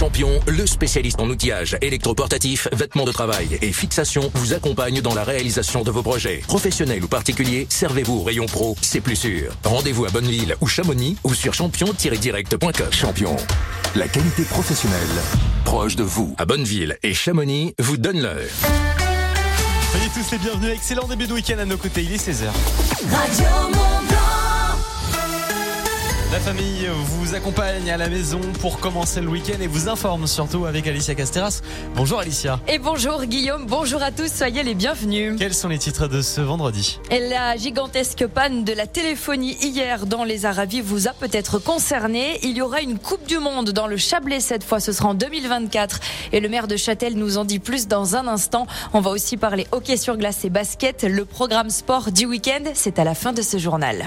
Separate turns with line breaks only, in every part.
Champion, le spécialiste en outillage, électroportatif, vêtements de travail et fixation, vous accompagne dans la réalisation de vos projets. Professionnels ou particuliers, servez-vous au rayon pro, c'est plus sûr. Rendez-vous à Bonneville ou Chamonix ou sur champion-direct.com. Champion, la qualité professionnelle proche de vous. À Bonneville et Chamonix vous donne l'heure.
Soyez tous les bienvenus, excellent début de week-end à nos côtés, il est 16h.
Radio Mont-Blanc.
La famille vous accompagne à la maison pour commencer le week-end et vous informe surtout avec Alicia Casteras. Bonjour Alicia.
Et bonjour Guillaume, bonjour à tous, soyez les bienvenus.
Quels sont les titres de ce vendredi ?
La gigantesque panne de la téléphonie hier dans les Aravis vous a peut-être concerné. Il y aura une Coupe du Monde dans le Chablais cette fois, ce sera en 2024. Et le maire de Châtel nous en dit plus dans un instant. On va aussi parler hockey sur glace et basket. Le programme sport du week-end, c'est à la fin de ce journal.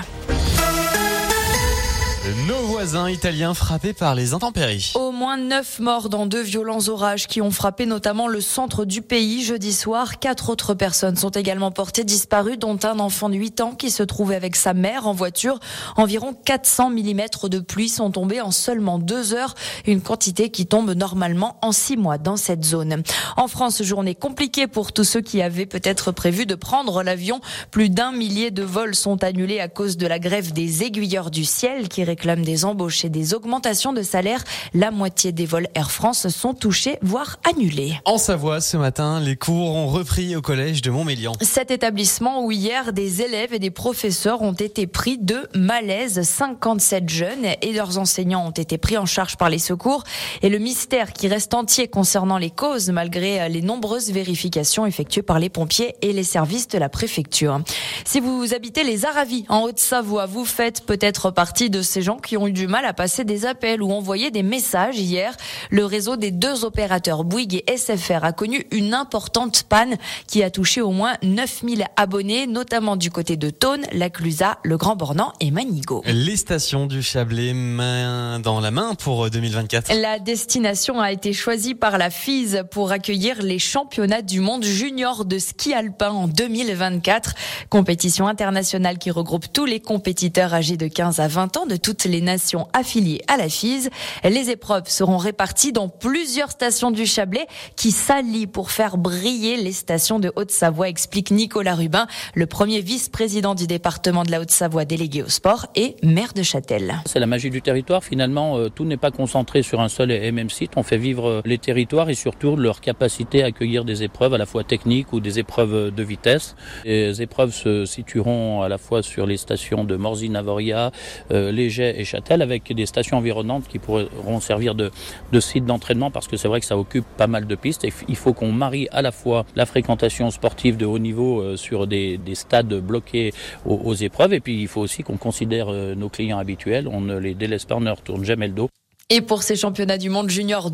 Nos voisins italiens frappés par les intempéries.
Au moins 9 morts dans 2 violents orages qui ont frappé notamment le centre du pays jeudi soir. 4 autres personnes sont également portées disparues, dont un enfant de 8 ans qui se trouvait avec sa mère en voiture. Environ 400 mm de pluie sont tombés en seulement 2 heures, une quantité qui tombe normalement en 6 mois dans cette zone. En France, journée compliquée pour tous ceux qui avaient peut-être prévu de prendre l'avion. Plus d'1 millier de vols sont annulés à cause de la grève des aiguilleurs du ciel qui réclament des embauches et des augmentations de salaire. La moitié des vols Air France sont touchés, voire annulés.
En Savoie, ce matin, les cours ont repris au collège de Montmélian.
Cet établissement où hier, des élèves et des professeurs ont été pris de malaise. 57 jeunes et leurs enseignants ont été pris en charge par les secours. Et le mystère qui reste entier concernant les causes, malgré les nombreuses vérifications effectuées par les pompiers et les services de la préfecture. Si vous habitez les Aravis, en Haute-Savoie, vous faites peut-être partie de ces gens qui ont eu du mal à passer des appels ou envoyer des messages hier. Le réseau des 2 opérateurs Bouygues et SFR a connu une importante panne qui a touché au moins 9000 abonnés, notamment du côté de Thônes, la Clusaz, le Grand Bornand et Manigo.
Les stations du Chablais main dans la main pour 2024.
La destination a été choisie par la FISE pour accueillir les championnats du monde junior de ski alpin en 2024. Compétition internationale qui regroupe tous les compétiteurs âgés de 15 à 20 ans de toutes les nations affiliées à la FISE. Les épreuves seront réparties dans plusieurs stations du Chablais qui s'allient pour faire briller les stations de Haute-Savoie, explique Nicolas Rubin, le premier vice-président du département de la Haute-Savoie délégué au sport et maire de Châtel.
C'est la magie du territoire, finalement, tout n'est pas concentré sur un seul et même site. On fait vivre les territoires et surtout leur capacité à accueillir des épreuves à la fois techniques ou des épreuves de vitesse. Les épreuves se situeront à la fois sur les stations de Morzine-Avoria, Léger et Châtel, avec des stations environnantes qui pourront servir de site d'entraînement, parce que c'est vrai que ça occupe pas mal de pistes et il faut qu'on marie à la fois la fréquentation sportive de haut niveau sur des stades bloqués aux épreuves, et puis il faut aussi qu'on considère nos clients habituels, on ne les délaisse pas, on ne leur tourne jamais le dos.
Et pour ces championnats du monde junior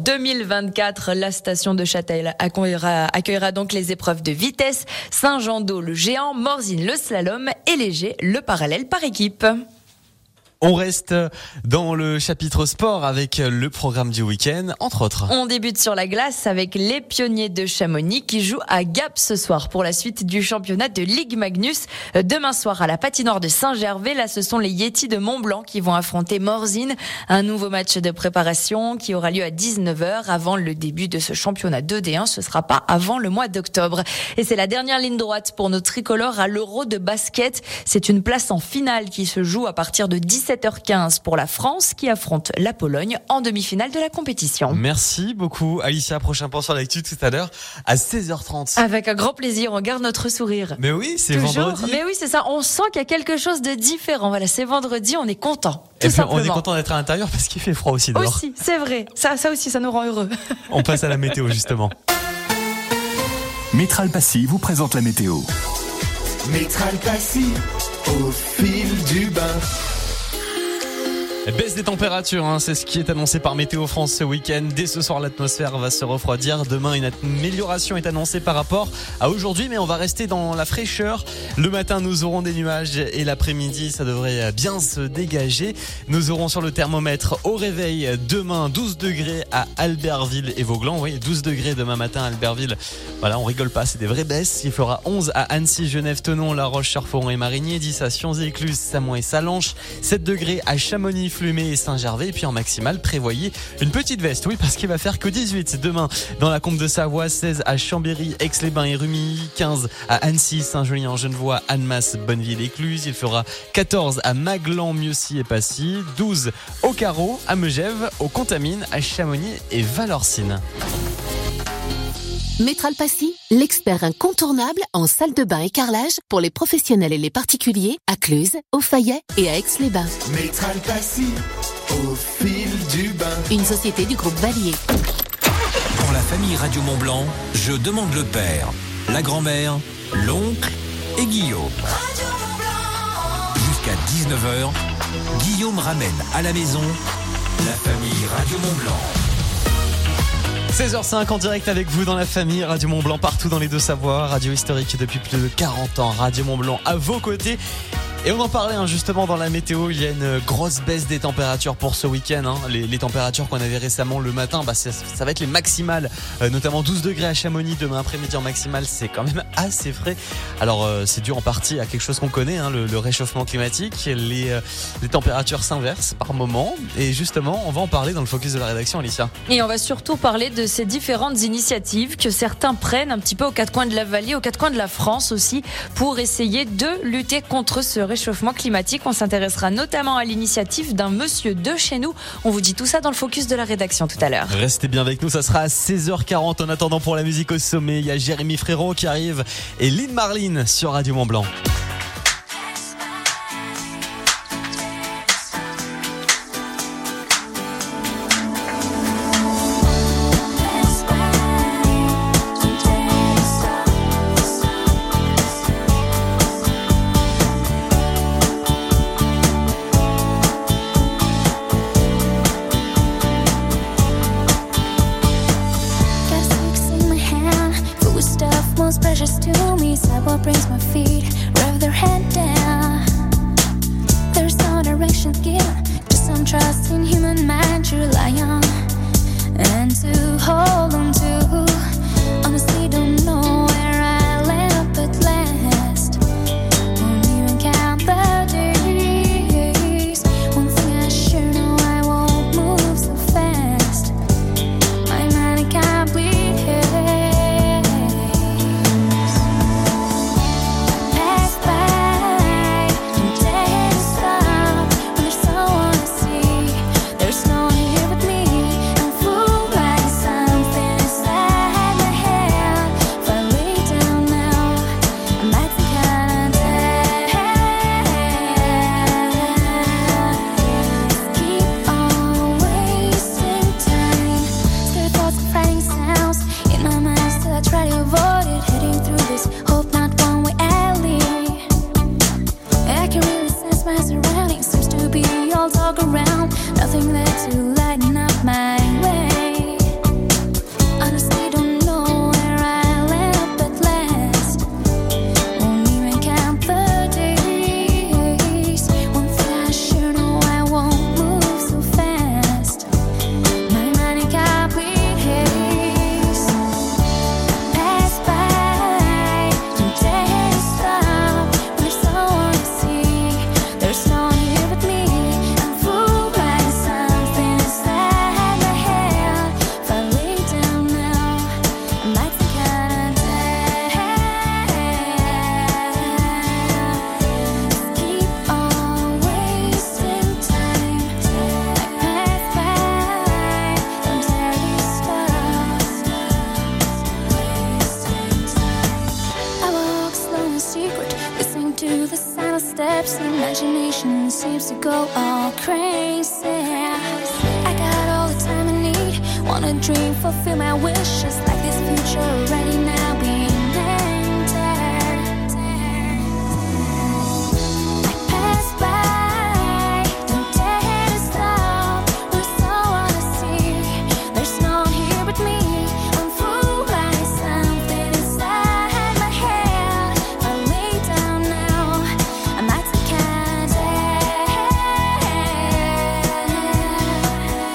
2024, la station de Châtel accueillera donc les épreuves de vitesse, Saint-Jean-d'Eau le géant, Morzine le slalom et Léger le parallèle par équipe.
On reste dans le chapitre sport avec le programme du week-end, entre autres.
On débute sur la glace avec les pionniers de Chamonix qui jouent à Gap ce soir pour la suite du championnat de Ligue Magnus. Demain soir à la patinoire de Saint-Gervais, là ce sont les Yetis de Mont-Blanc qui vont affronter Morzine. Un nouveau match de préparation qui aura lieu à 19h avant le début de ce championnat 2D1. Ce sera pas avant le mois d'octobre. Et c'est la dernière ligne droite pour nos tricolores à l'Euro de basket. C'est une place en finale qui se joue à partir de 17h15 pour la France qui affronte la Pologne en demi-finale de la compétition.
Merci beaucoup Alicia, prochain point sur l'actu tout à l'heure à 16h30.
Avec un grand plaisir, on garde notre sourire.
Mais oui, c'est
toujours
vendredi.
Mais oui, c'est ça, on sent qu'il y a quelque chose de différent. Voilà, c'est vendredi, on est content.
Et puis on est content d'être à l'intérieur parce qu'il fait froid aussi dehors.
Aussi, c'est vrai. Ça aussi, ça nous rend heureux.
On passe à la météo justement.
Métral Passy vous présente la météo.
Métral Passy, au fil du bain.
Baisse des températures, c'est ce qui est annoncé par Météo France ce week-end. Dès ce soir, l'atmosphère va se refroidir. Demain, une amélioration est annoncée par rapport à aujourd'hui, mais on va rester dans la fraîcheur. Le matin, nous aurons des nuages et l'après-midi, ça devrait bien se dégager. Nous aurons sur le thermomètre au réveil demain 12 degrés à Albertville et Vauglan. Oui, 12 degrés demain matin à Albertville. Voilà, on rigole pas, c'est des vraies baisses. Il fera 11 à Annecy, Genève, Thonon, La Roche, Cherforon et Marigny, 10 à Sionzy, Écluse, Samoin et Salanches, 7 degrés à Chamonix, Flumé et Saint-Gervais. Et puis en maximale, prévoyez une petite veste. Oui, parce qu'il va faire que 18 demain dans la Combe de Savoie, 16 à Chambéry, Aix-les-Bains et Rumilly, 15 à Annecy, Saint-Julien-en-Genevois, Annemasse, Bonneville-Écluse. Il fera 14 à Maglan, Mieuxy et Passy, 12 au Carreau, à Megève, au Contamine, à Chamonix et Valorcine.
Métral Passy, l'expert incontournable en salle de bain et carrelage pour les professionnels et les particuliers à Cluse, au Fayet et à Aix-les-Bains.
Métral Passy, au fil du bain.
Une société du groupe Valier.
Pour la famille Radio Mont-Blanc, je demande le père, la grand-mère, l'oncle et Guillaume. Jusqu'à 19h, Guillaume ramène à la maison la famille Radio Mont-Blanc.
16h05 en direct avec vous dans la famille Radio Mont-Blanc, partout dans les Deux-Savoies, radio historique depuis plus de 40 ans, Radio Mont-Blanc à vos côtés. Et on en parlait justement dans la météo, il y a une grosse baisse des températures pour ce week-end. Les températures qu'on avait récemment le matin, ça va être les maximales, notamment 12 degrés à Chamonix demain après-midi en maximale, c'est quand même assez frais. Alors c'est dû en partie à quelque chose qu'on connaît, le réchauffement climatique, les températures s'inversent par moment. Et justement, on va en parler dans le focus de la rédaction, Alicia.
Et on va surtout parler de ces différentes initiatives que certains prennent un petit peu aux quatre coins de la vallée, aux quatre coins de la France aussi, pour essayer de lutter contre ce réchauffement climatique. On s'intéressera notamment à l'initiative d'un monsieur de chez nous. On vous dit tout ça dans le focus de la rédaction tout à l'heure.
Restez bien avec nous, ça sera à 16h40. En attendant, pour la musique au sommet, il y a Jérémy Frérot qui arrive et Lynn Marlin sur Radio Mont-Blanc.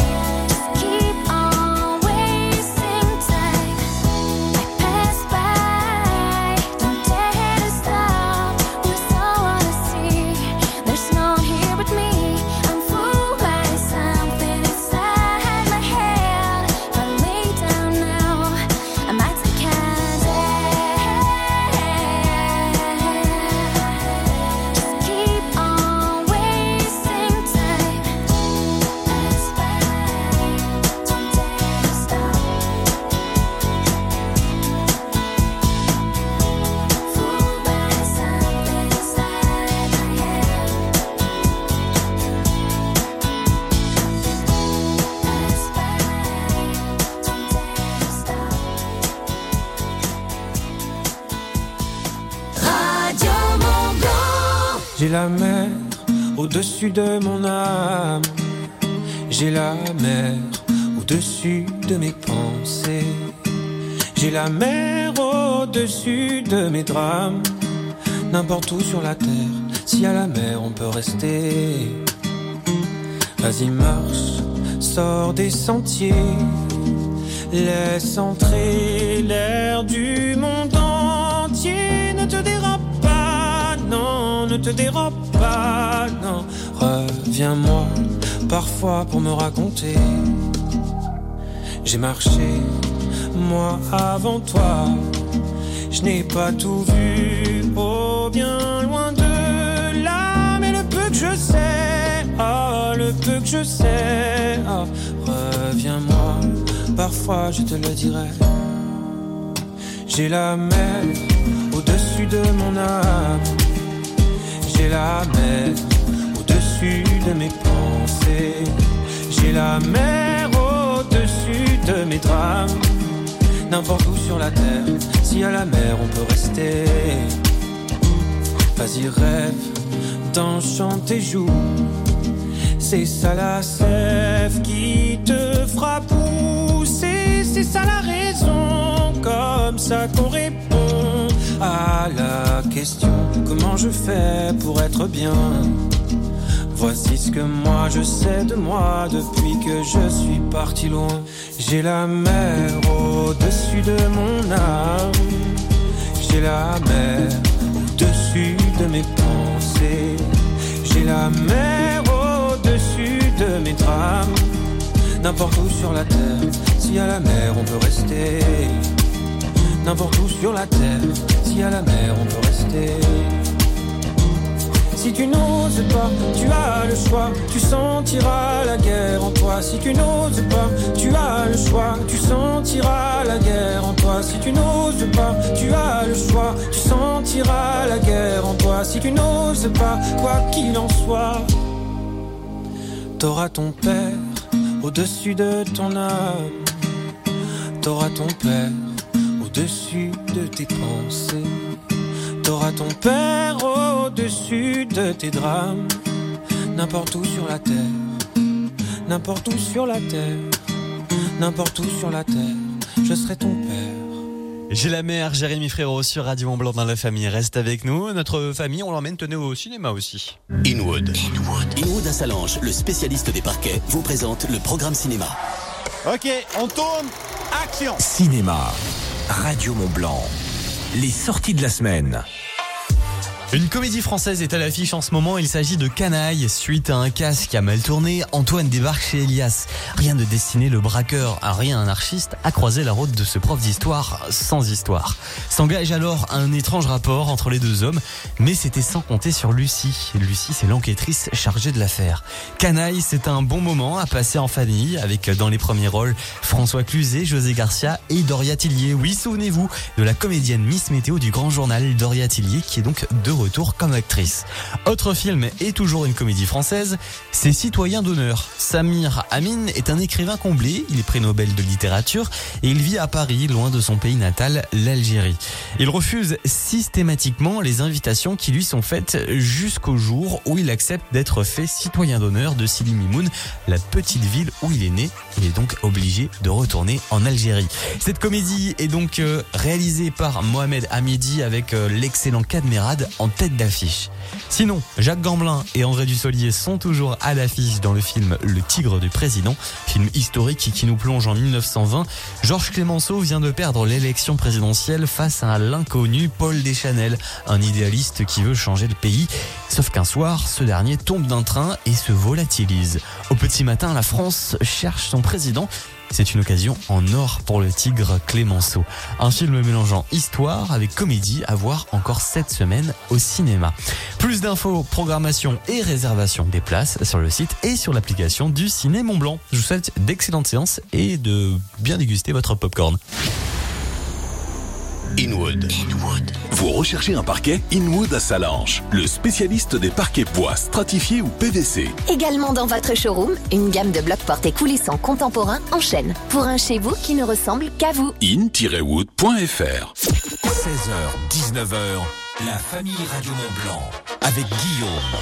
Pass by J'ai la mer au-dessus de mon âme. J'ai la mer au-dessus de mes pensées. J'ai la mer au-dessus de mes drames. N'importe où sur la terre, s'il y a la mer, on peut rester. Vas-y, marche, sors des sentiers. Laisse entrer l'air du monde entier. Ne te dérobe pas, non, ne te dérobe pas, non. Reviens-moi parfois pour me raconter. J'ai marché, moi avant toi. Je n'ai pas tout vu, oh bien loin de là. Mais le peu que je sais, oh le peu que je sais, oh, reviens-moi, parfois je te le dirai. J'ai la mer au-dessus de mon âme. J'ai la mer au-dessus de mes pensées. J'ai la mer au-dessus de mes drames. N'importe où sur la terre, s'il y a la mer, on peut rester. Vas-y, rêve d'un chant tes joues. C'est ça la sève qui te fera pousser. C'est ça la raison, comme ça qu'on répond à la question: comment je fais pour être bien? Voici ce que moi je sais de moi depuis que je suis parti loin. J'ai la mer au-dessus de mon âme. J'ai la mer au-dessus de mes pensées. J'ai la mer au-dessus de mes drames. N'importe où sur la terre, s'il y a la mer, on peut rester. N'importe où sur la terre, s'il y a la mer, on peut rester. Si tu n'oses pas, tu as le choix, tu sentiras la guerre en toi. Si tu n'oses pas, tu as le choix, tu sentiras la guerre en toi. Si tu n'oses pas, tu as le choix, tu sentiras la guerre en toi. Si tu n'oses pas, quoi qu'il en soit, t'auras ton père au-dessus de ton âme. T'auras ton père au-dessus de tes pensées. T'auras ton père au-dessus de tes drames. N'importe où sur la terre, n'importe où sur la terre, n'importe où sur la terre, je serai ton père.
J'ai la mer, Jérémy Frérot sur Radio Mont-Blanc dans la famille. Reste avec nous. Notre famille, on l'emmène, tenez, au cinéma aussi.
Inwood à Salange, le spécialiste des parquets, vous présente le programme cinéma.
Ok, on tourne, action.
Cinéma, Radio Mont-Blanc, les sorties de la semaine.
Une comédie française est à l'affiche en ce moment, il s'agit de Canaille. Suite à un casse qui a mal tourné, Antoine débarque chez Elias. Rien de destiné, le braqueur, rien anarchiste, a croisé la route de ce prof d'histoire sans histoire. S'engage alors un étrange rapport entre les deux hommes, mais c'était sans compter sur Lucie. Lucie, c'est l'enquêtrice chargée de l'affaire. Canaille, c'est un bon moment à passer en famille, avec dans les premiers rôles François Cluzet, José Garcia et Doria Tillier. Oui, souvenez-vous de la comédienne Miss Météo du Grand Journal, Doria Tillier, qui est donc de retour comme actrice. Autre film et toujours une comédie française, c'est Citoyen d'honneur. Samir Amin est un écrivain comblé, il est prix Nobel de littérature et il vit à Paris, loin de son pays natal, l'Algérie. Il refuse systématiquement les invitations qui lui sont faites jusqu'au jour où il accepte d'être fait citoyen d'honneur de Sidi Mimoun, la petite ville où il est né. Il est donc obligé de retourner en Algérie. Cette comédie est donc réalisée par Mohamed Hamidi avec l'excellent Cadmerade en tête d'affiche. Sinon, Jacques Gamblin et André Dussolier sont toujours à l'affiche dans le film Le Tigre du Président, film historique qui nous plonge en 1920. Georges Clemenceau vient de perdre l'élection présidentielle face à l'inconnu Paul Deschanel, un idéaliste qui veut changer le pays. Sauf qu'un soir, ce dernier tombe d'un train et se volatilise. Au petit matin, la France cherche son président. C'est une occasion en or pour le Tigre Clemenceau. Un film mélangeant histoire avec comédie à voir encore cette semaine au cinéma. Plus d'infos, programmation et réservation des places sur le site et sur l'application du Ciné Mont-Blanc. Je vous souhaite d'excellentes séances et de bien déguster votre popcorn.
Inwood. Vous recherchez un parquet? Inwood à Salange, le spécialiste des parquets bois, stratifiés ou PVC.
Également dans votre showroom, une gamme de blocs portés coulissants contemporains en chêne. Pour un chez vous qui ne ressemble qu'à vous.
in-wood.fr 16h, 19h,
La famille Radio Mont-Blanc avec Guillaume.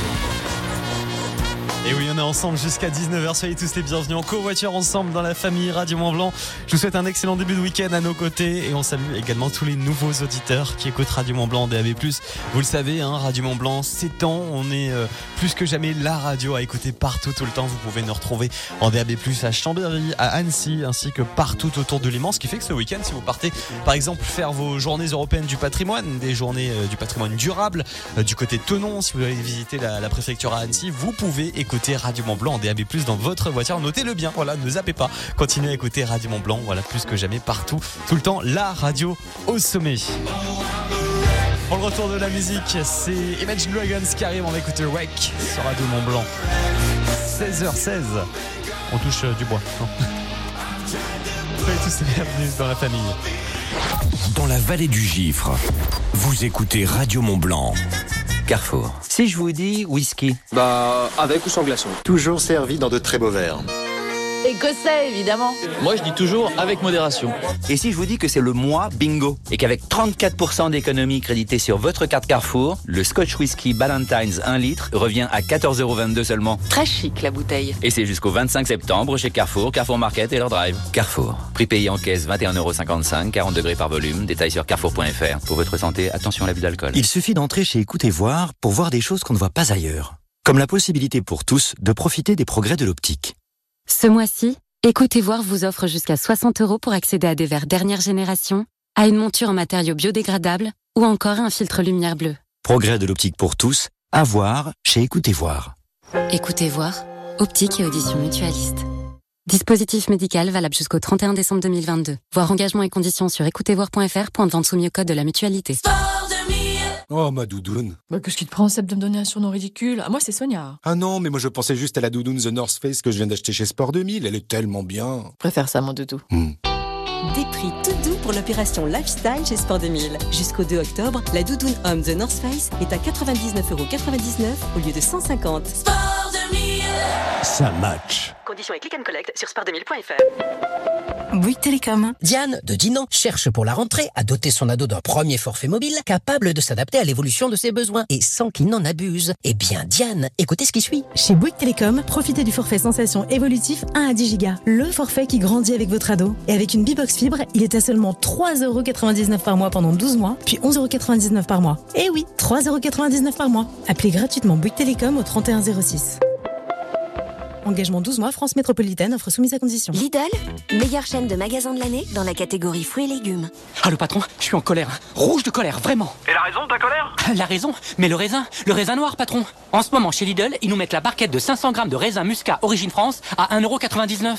Et oui, on est ensemble jusqu'à 19h. Soyez tous les bienvenus en covoiture ensemble dans la famille Radio Mont-Blanc. Je vous souhaite un excellent début de week-end à nos côtés et on salue également tous les nouveaux auditeurs qui écoutent Radio Mont-Blanc en DAB+. Vous le savez, Radio Mont-Blanc s'étend. On est plus que jamais la radio à écouter partout, tout le temps. Vous pouvez nous retrouver en DAB+, à Chambéry, à Annecy, ainsi que partout autour de Léman. Ce qui fait que ce week-end, si vous partez par exemple faire vos journées européennes du patrimoine, des journées du patrimoine durable, du côté de Thonon, si vous allez visiter la préfecture à Annecy, vous pouvez écouter Radio Mont-Blanc en DAB+, dans votre voiture. Notez-le bien, voilà, ne zappez pas. Continuez à écouter Radio Mont-Blanc, voilà, plus que jamais, partout, tout le temps, la radio au sommet. Pour le retour de la musique, c'est Imagine Dragons qui arrive, on va écouter Wreck sur Radio Mont-Blanc. 16h16, on touche du bois. Soyez tous les bienvenus dans la famille.
Dans la vallée du Gifre, vous écoutez Radio Mont-Blanc.
Carrefour. Si je vous dis whisky,
avec ou sans glaçon.
Toujours servi dans de très beaux verres.
Écossais, évidemment.
Moi, je dis toujours avec modération.
et si je vous dis que c'est le mois bingo, et qu'avec 34% d'économie créditée sur votre carte Carrefour, le Scotch Whisky Ballantines 1 litre revient à 14,22€ seulement.
Très chic, la bouteille.
Et c'est jusqu'au 25 septembre chez Carrefour, Carrefour Market et leur drive. Carrefour. Prix payé en caisse 21,55€, 40 degrés par volume. Détails sur carrefour.fr. Pour votre santé, attention à l'abus d'alcool.
Il suffit d'entrer chez Écoutez Voir pour voir des choses qu'on ne voit pas ailleurs. Comme la possibilité pour tous de profiter des progrès de l'optique.
Ce mois-ci, Écoutez Voir vous offre jusqu'à 60€ pour accéder à des verres dernière génération, à une monture en matériaux biodégradables ou encore un filtre lumière bleue.
Progrès de l'optique pour tous, à voir chez Écoutez Voir.
Écoutez Voir, optique et audition mutualiste. Dispositif médical valable jusqu'au 31 décembre 2022. Voir engagement et conditions sur écoutezvoir.fr. Point de vente soumis au code de la mutualité.
Oh, ma doudoune.
Qu'est-ce qui te prend, Seb, de me donner un surnom ridicule? Moi, c'est Sonia.
Ah non, mais moi je pensais juste à la doudoune The North Face que je viens d'acheter chez Sport 2000. Elle est tellement bien.
Je préfère ça, mon doudou.
Des prix tout doux pour l'opération Lifestyle chez Sport 2000. Jusqu'au 2 octobre, la doudoune homme The North Face est à 99,99€ au lieu de 150.
Sport 2000. Ça match.
Conditions et click and collect sur sport2000.fr.
Bouygues Télécom.
Diane, de Dinan, cherche pour la rentrée à doter son ado d'un premier forfait mobile capable de s'adapter à l'évolution de ses besoins et sans qu'il n'en abuse. Eh bien, Diane, écoutez ce qui suit.
Chez Bouygues Télécom, profitez du forfait Sensation évolutif 1 à 10 Go. Le forfait qui grandit avec votre ado. Et avec une B-Box Fibre, il est à seulement 3,99€ par mois pendant 12 mois, puis 11,99€ par mois. Eh oui, 3,99€ par mois. Appelez gratuitement Bouygues Télécom au 3106. Engagement 12 mois, France métropolitaine, offre soumise à condition.
Lidl, meilleure chaîne de magasins de l'année dans la catégorie fruits et légumes.
Ah, le patron, je suis en colère. Rouge de colère, vraiment.
Et la raison de ta colère?
La raison? Mais le raisin noir, patron. En ce moment, chez Lidl, ils nous mettent la barquette de 500 grammes de raisin muscat Origine France à 1,99€.
1,99€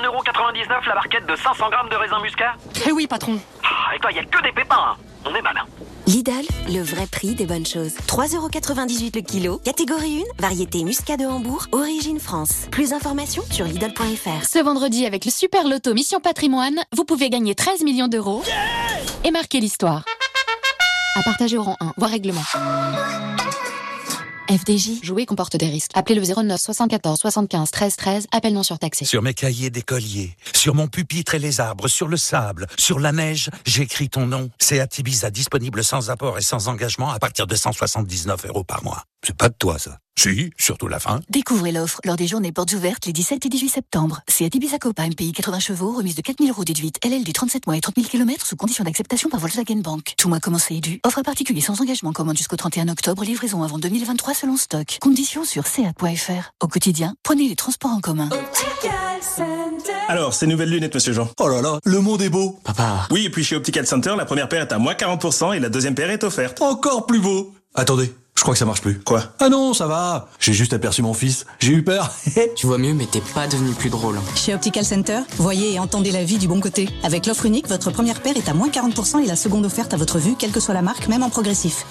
la barquette de 500 grammes de raisin muscat?
Eh oui, patron.
Et toi, il n'y a que des pépins, hein. On est malin.
Lidl, le vrai prix des bonnes choses. 3,98€ le kilo. Catégorie 1, variété muscat de Hambourg, Origine France. Plus d'informations sur Lidl.fr.
Ce vendredi, avec le Super Loto Mission Patrimoine, vous pouvez gagner 13 millions d'euros et marquer l'histoire. À partager au rang 1, voire règlement. FDJ, jouer comporte des risques. Appelez le 09 74 75 13 13, appel non surtaxé.
Sur mes cahiers d'écolier, sur mon pupitre et les arbres, sur le sable, sur la neige, j'écris ton nom. C'est Ibiza, disponible sans apport et sans engagement à partir de 179€ par mois. C'est pas de toi, ça. Si, surtout la fin.
Découvrez l'offre lors des journées portes ouvertes les 17 et 18 septembre. C'est Ibiza Copa, MPI 80 chevaux, remise de 4 000 € déduite, LL du 37 mois et 30 000 km sous condition d'acceptation par Volkswagen Bank. Tout mois commencé et dû. Offre à particulier sans engagement, commande jusqu'au 31 octobre, livraison avant 2023 selon stock. Conditions sur seat.fr. Au quotidien, prenez les transports en commun.
Alors, ces nouvelles lunettes, monsieur Jean.
Oh là là, le monde est beau.
Papa. Oui, et puis chez Optical Center, la première paire est à moins 40% et la deuxième paire est offerte.
Encore plus beau. Attendez, je crois que ça marche plus.
Quoi?
Ah non, ça va. J'ai juste aperçu mon fils. J'ai eu peur.
Tu vois mieux, mais t'es pas devenu plus drôle.
Chez Optical Center, voyez et entendez la vie du bon côté. Avec l'offre unique, votre première paire est à moins 40% et la seconde offerte à votre vue, quelle que soit la marque, même en progressif.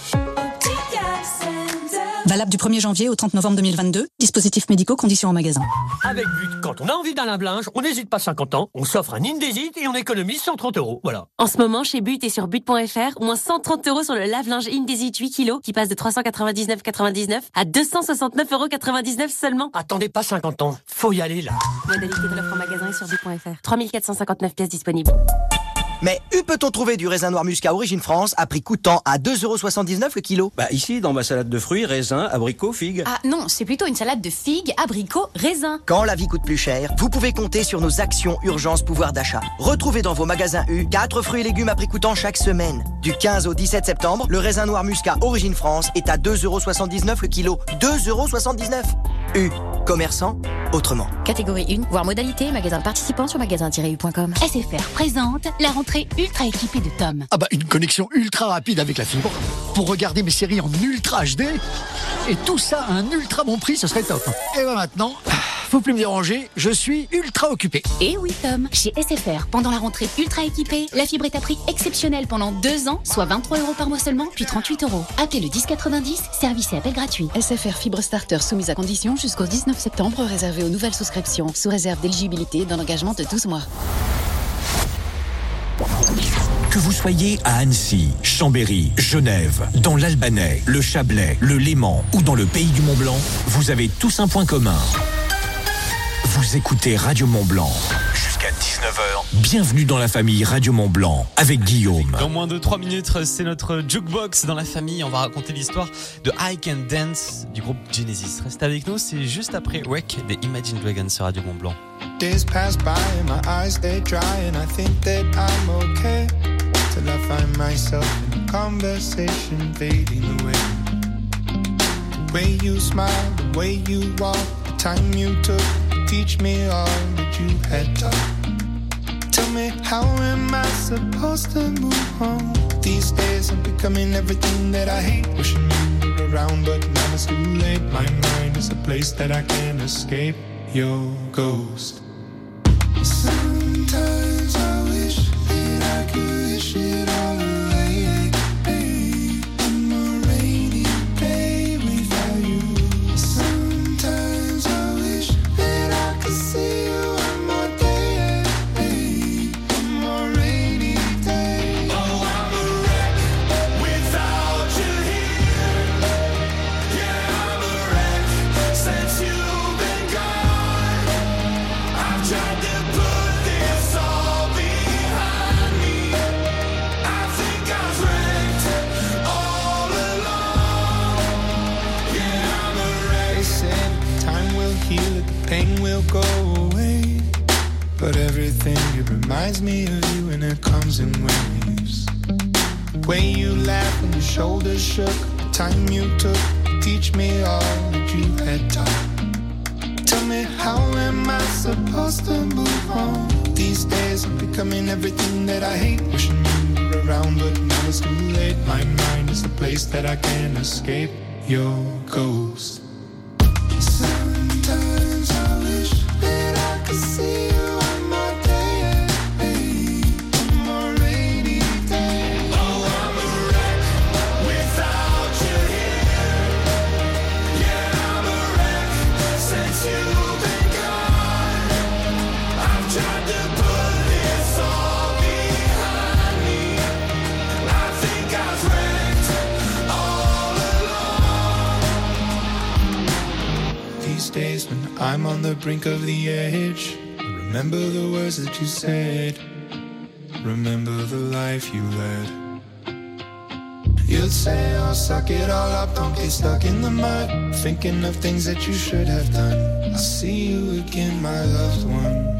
Valable du 1er janvier au 30 novembre 2022. Dispositifs médicaux, conditions en magasin.
Avec But, quand on a envie d'un lave-linge, on n'hésite pas 50 ans, on s'offre un Indesit et on économise 130€. Voilà.
En ce moment, chez But et sur but.fr, moins 130€ sur le lave-linge Indesit 8 kg qui passe de 399,99€ à 269,99€ seulement.
Attendez pas 50 ans, faut y aller là.
Modalité de l'offre en magasin et sur but.fr. 3459 pièces disponibles.
Mais où peut-on trouver du raisin noir muscat Origine France à prix coûtant à 2,79€ le kilo?
Bah ici, dans ma salade de fruits, raisins, abricots, figues.
Ah non, c'est plutôt une salade de figues, abricots, raisins.
Quand la vie coûte plus cher, vous pouvez compter sur nos actions urgence pouvoir d'achat. Retrouvez dans vos magasins U 4 fruits et légumes à prix coûtant chaque semaine. Du 15 au 17 septembre, le raisin noir muscat Origine France est à 2,79€ le kilo. 2,79€. U. Commerçant, autrement.
Catégorie 1, voire modalité, magasin participant sur magasin-u.com.
SFR présente la rentrée ultra équipée de Tom.
Ah bah une connexion ultra rapide avec la fibre pour regarder mes séries en ultra HD et tout ça à un ultra bon prix, ce serait top. Et bah maintenant, faut plus me déranger, je suis ultra occupé.
Et oui Tom, chez SFR, pendant la rentrée ultra équipée, la fibre est à prix exceptionnel pendant 2 ans, soit 23€ par mois seulement, puis 38€. Appelez le 1090, service et appel gratuit.
SFR Fibre Starter soumise à condition jusqu'au 19 septembre, réservé aux nouvelles souscriptions, sous réserve d'éligibilité d'un engagement de 12 mois.
Que vous soyez à Annecy, Chambéry, Genève, dans l'Albanais, le Chablais, le Léman ou dans le pays du Mont-Blanc, vous avez tous un point commun. Vous écoutez Radio Mont-Blanc. Jusqu'à 19h. Bienvenue dans la famille Radio Mont-Blanc avec Guillaume.
Dans moins de 3 minutes, c'est notre jukebox dans la famille. On va raconter l'histoire de I Can Dance du groupe Genesis. Restez avec nous, c'est juste après Wreck des Imagine Dragons sur Radio Mont-Blanc.
Days pass by and my eyes stay dry and I think that I'm okay till I find myself in a conversation fading away. The way you smile, the way you walk, the time you took to teach me all that you had taught. Tell me, how am I supposed to move on? These days I'm becoming everything that I hate. Wishing you were around, but now it's too late. My mind is a place that I can't escape. Your ghost. Sometimes I wish that I could wish it all away. One more rainy day without you. Sometimes I wish that I could see you one more day. One more rainy day. Oh, I'm a wreck without you here. Yeah, I'm a wreck since you've been gone. I've tried to put this all behind me. I think I was wrecked all along. Yeah, I'm a wreck. They said time will heal it, the pain will go away. But everything, it reminds me of you and it comes in waves. The way you laughed and your shoulders shook, the time you took to teach me all that you had taught. Tell me, how am I supposed to move on? These days I'm becoming everything that I hate. Wishing you were around, but now it's too late. My mind is a place that I can't escape. Your ghost. Sometimes I wish that I could see you one more day. One more rainy day. Oh, I'm a wreck without you here. Yeah, I'm a wreck since you've been gone. I've tried to put this all behind me. I think I was wrecked all along. These days when I'm on the brink of the edge, remember the words that you said. Remember the life you led. You'd say, oh, suck it all up, don't get stuck in the mud. Thinking of things that you should have done. I'll see you again, my loved one.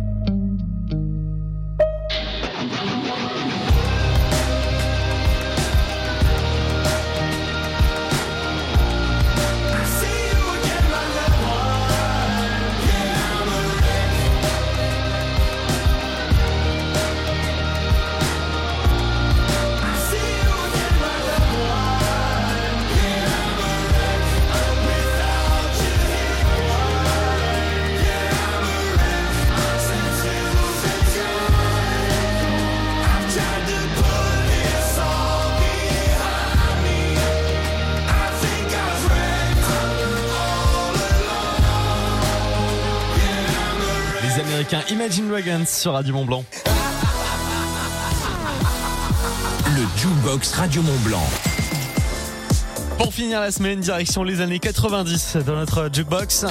Imagine Dragons sur Radio Mont-Blanc.
Le jukebox Radio Mont-Blanc.
Pour finir la semaine, direction les années 90 dans notre jukebox.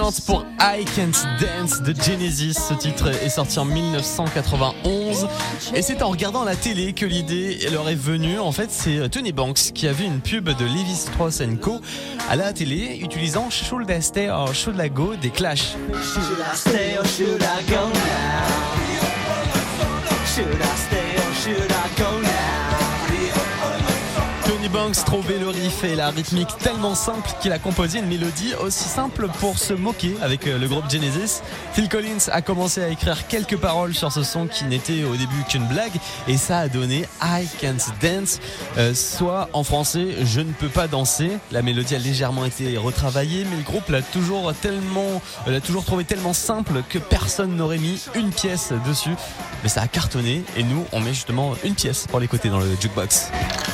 excellente pour I Can't Dance de Genesis. Ce titre est sorti en 1991 et c'est en regardant la télé que l'idée leur est venue. En fait, c'est Tony Banks qui a vu une pub de Levi Strauss & Co à la télé utilisant Should I Stay or Should I Go des Clash.
Should I stay or should I go now? Should I stay or should I go now?
Tony Banks trouvait le riff et la rythmique tellement simple qu'il a composé une mélodie aussi simple pour se moquer avec le groupe Genesis. Phil Collins a commencé à écrire quelques paroles sur ce son qui n'était au début qu'une blague et ça a donné I Can't Dance, soit en français Je ne peux pas danser. La mélodie a légèrement été retravaillée mais le groupe l'a toujours trouvé tellement simple que personne n'aurait mis une pièce dessus. Mais ça a cartonné et nous on met justement une pièce pour l'écouter dans le jukebox.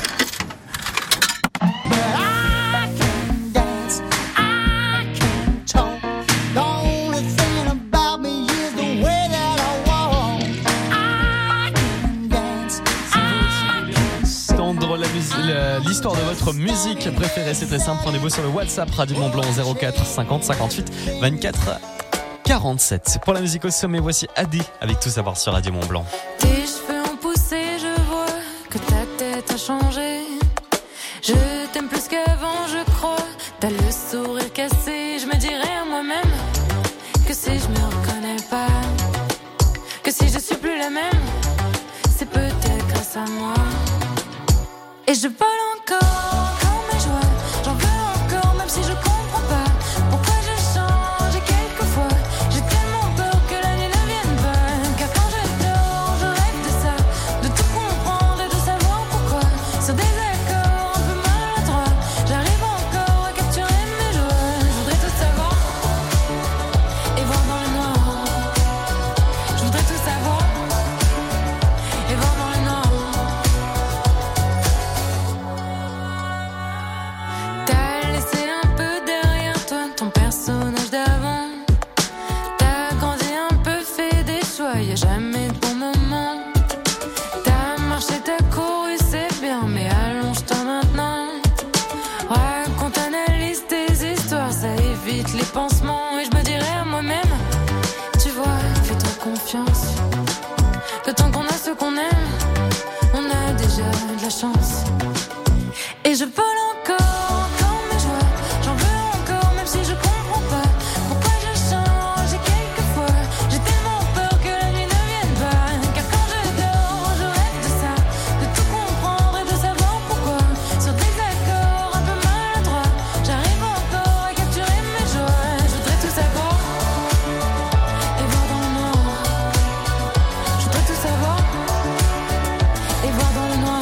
L'histoire de votre musique préférée, c'est très simple. Rendez-vous sur le WhatsApp Radio Mont Blanc 04 50 58 24 47. Pour la musique au sommet, voici AD avec Tout savoir sur Radio Mont Blanc.
Tes cheveux ont poussé, je vois que ta tête a changé. Je t'aime plus qu'avant, je crois. T'as le sourire cassé. Je me dirais à moi-même que si je me reconnais pas, que si je suis plus la même, c'est peut-être grâce à moi. Et je vole encore mes joies. J'en veux encore, même si je comprends pas pourquoi je change. Et quelquefois, j'ai tellement peur que la nuit ne vienne pas. Car quand je dors, je rêve de ça, de tout comprendre et de savoir pourquoi. Sur des accords un peu maladroits, j'arrive encore à capturer mes joies. Je voudrais tout savoir et voir dans le noir. Je voudrais tout savoir et voir dans le noir. Y'a jamais de bon moment. T'as marché, t'as couru, c'est bien, mais allonge-toi maintenant. Raconte, analyse tes histoires, ça évite les pansements. Et je me dirais à moi-même, tu vois, fais-toi confiance. Que tant qu'on a ce qu'on aime, on a déjà de la chance. Et je vole encore mes joies. J'en veux encore, même si je comprends pas pourquoi je change. Et quelquefois, j'ai tellement peur que la nuit ne vienne pas. Car quand je dors, je rêve de ça, de tout comprendre et de savoir pourquoi. Sur des accords un peu maladroits, j'arrive encore à capturer mes joies. Je voudrais tout savoir et voir dans le noir. Je voudrais tout savoir et voir dans le noir.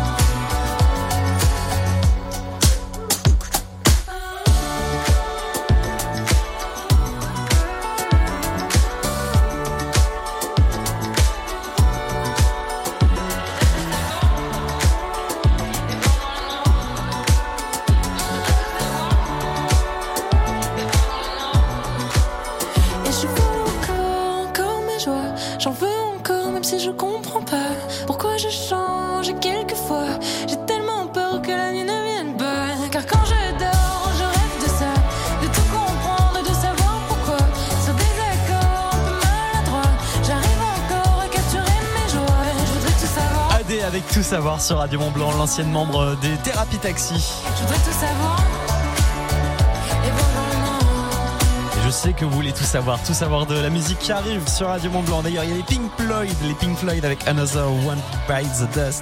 Et je veux encore mes joies. J'en veux encore, même si je comprends pas pourquoi je change. Et quelquefois, j'ai tellement peur que la nuit ne vienne pas. Car quand je dors, je rêve de ça, de tout comprendre et de savoir pourquoi. Sur des accords un peu maladroits, j'arrive encore à capturer mes joies. Je voudrais tout savoir.
AD avec Tout savoir sur Radio Mont Blanc, l'ancienne membre des Thérapies Taxi.
Je voudrais tout savoir et voir dans le noir.
Et je sais que vous voulez tout savoir de la musique qui arrive sur Radio Mont Blanc. D'ailleurs, il y a les Pink Floyd avec Another One Bites the Dust.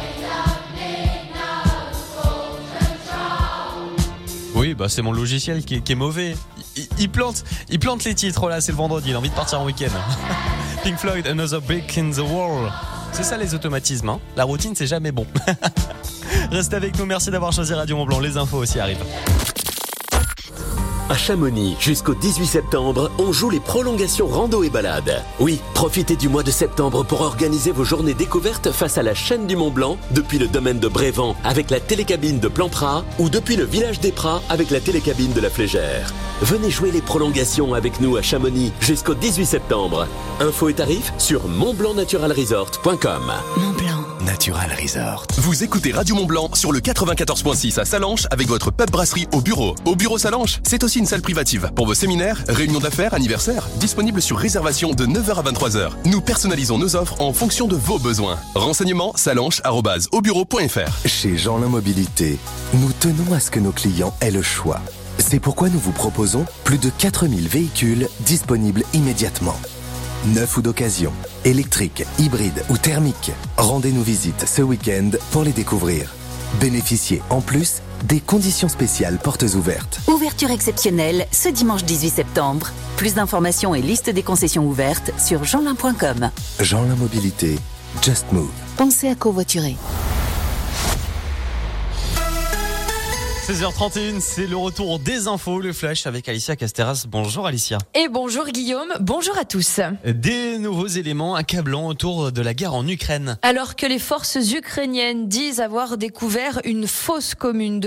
Oui, bah c'est mon logiciel qui est mauvais. Il plante les titres. Là, c'est le vendredi, il a envie de partir en week-end. Pink Floyd, Another Brick in the Wall. C'est ça les automatismes, hein. La routine, c'est jamais bon. Restez avec nous, merci d'avoir choisi Radio Mont Blanc. Les infos aussi arrivent.
À Chamonix, jusqu'au 18 septembre, on joue les prolongations rando et balade. Oui, profitez du mois de septembre pour organiser vos journées découvertes face à la chaîne du Mont Blanc, depuis le domaine de Brévent avec la télécabine de Plan-Prat ou depuis le village des Prats avec la télécabine de la Flégère. Venez jouer les prolongations avec nous à Chamonix jusqu'au 18 septembre. Infos et tarifs sur montblancnaturalresort.com.
Mont-Blanc.
Natural Resort. Vous écoutez Radio Mont Blanc sur le 94.6 à Sallanches avec votre pub brasserie au bureau. Au bureau Sallanches, c'est aussi
une salle privative. Pour vos séminaires, réunions d'affaires, anniversaires, disponible sur réservation de 9h à 23h. Nous personnalisons nos offres en fonction de vos besoins. Renseignements salanche@aubureau.fr.
Chez Jeanlin Mobilité, nous tenons à ce que nos clients aient le choix. C'est pourquoi nous vous proposons plus de 4000 véhicules disponibles immédiatement. Neufs ou d'occasion, électriques, hybrides ou thermiques. Rendez-nous visite ce week-end pour les découvrir. Bénéficiez en plus des conditions spéciales portes ouvertes.
Ouverture exceptionnelle ce dimanche 18 septembre. Plus d'informations et liste des concessions ouvertes sur jeanlin.com.
Jeanlin Mobilité, Just Move.
Pensez à covoiturer.
16h31, c'est le retour des infos, le flash avec Alicia Casteras. Bonjour Alicia.
Et bonjour Guillaume, bonjour à tous.
Des nouveaux éléments accablants autour de la guerre en Ukraine.
Alors que les forces ukrainiennes disent avoir découvert une fosse commune de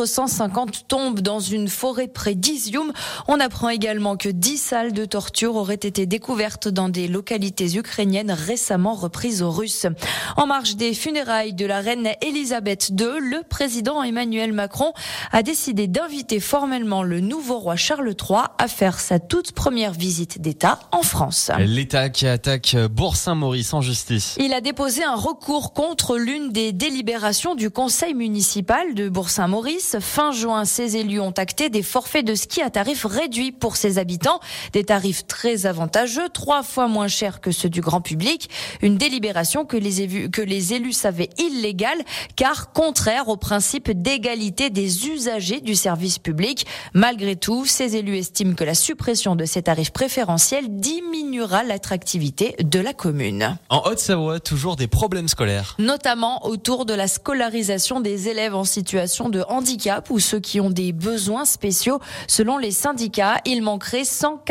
450 tombes dans une forêt près d'Izium, on apprend également que 10 salles de torture auraient été découvertes dans des localités ukrainiennes récemment reprises aux Russes. En marge des funérailles de la reine Elisabeth II, le président Emmanuel Macron a décidé d'inviter formellement le nouveau roi Charles III à faire sa toute première visite d'État en France.
L'État qui attaque Bourg-Saint-Maurice en justice.
Il a déposé un recours contre l'une des délibérations du conseil municipal de Bourg-Saint-Maurice. Fin juin, ses élus ont acté des forfaits de ski à tarifs réduits pour ses habitants. Des tarifs très avantageux, 3 fois moins chers que ceux du grand public. Une délibération que les élus savaient illégale car contraire au principe d'égalité des usagers du service public. Malgré tout, ces élus estiment que la suppression de ces tarifs préférentiels diminuera l'attractivité de la commune.
En Haute-Savoie, toujours des problèmes scolaires.
Notamment autour de la scolarisation des élèves en situation de handicap ou ceux qui ont des besoins spéciaux. Selon les syndicats, il manquerait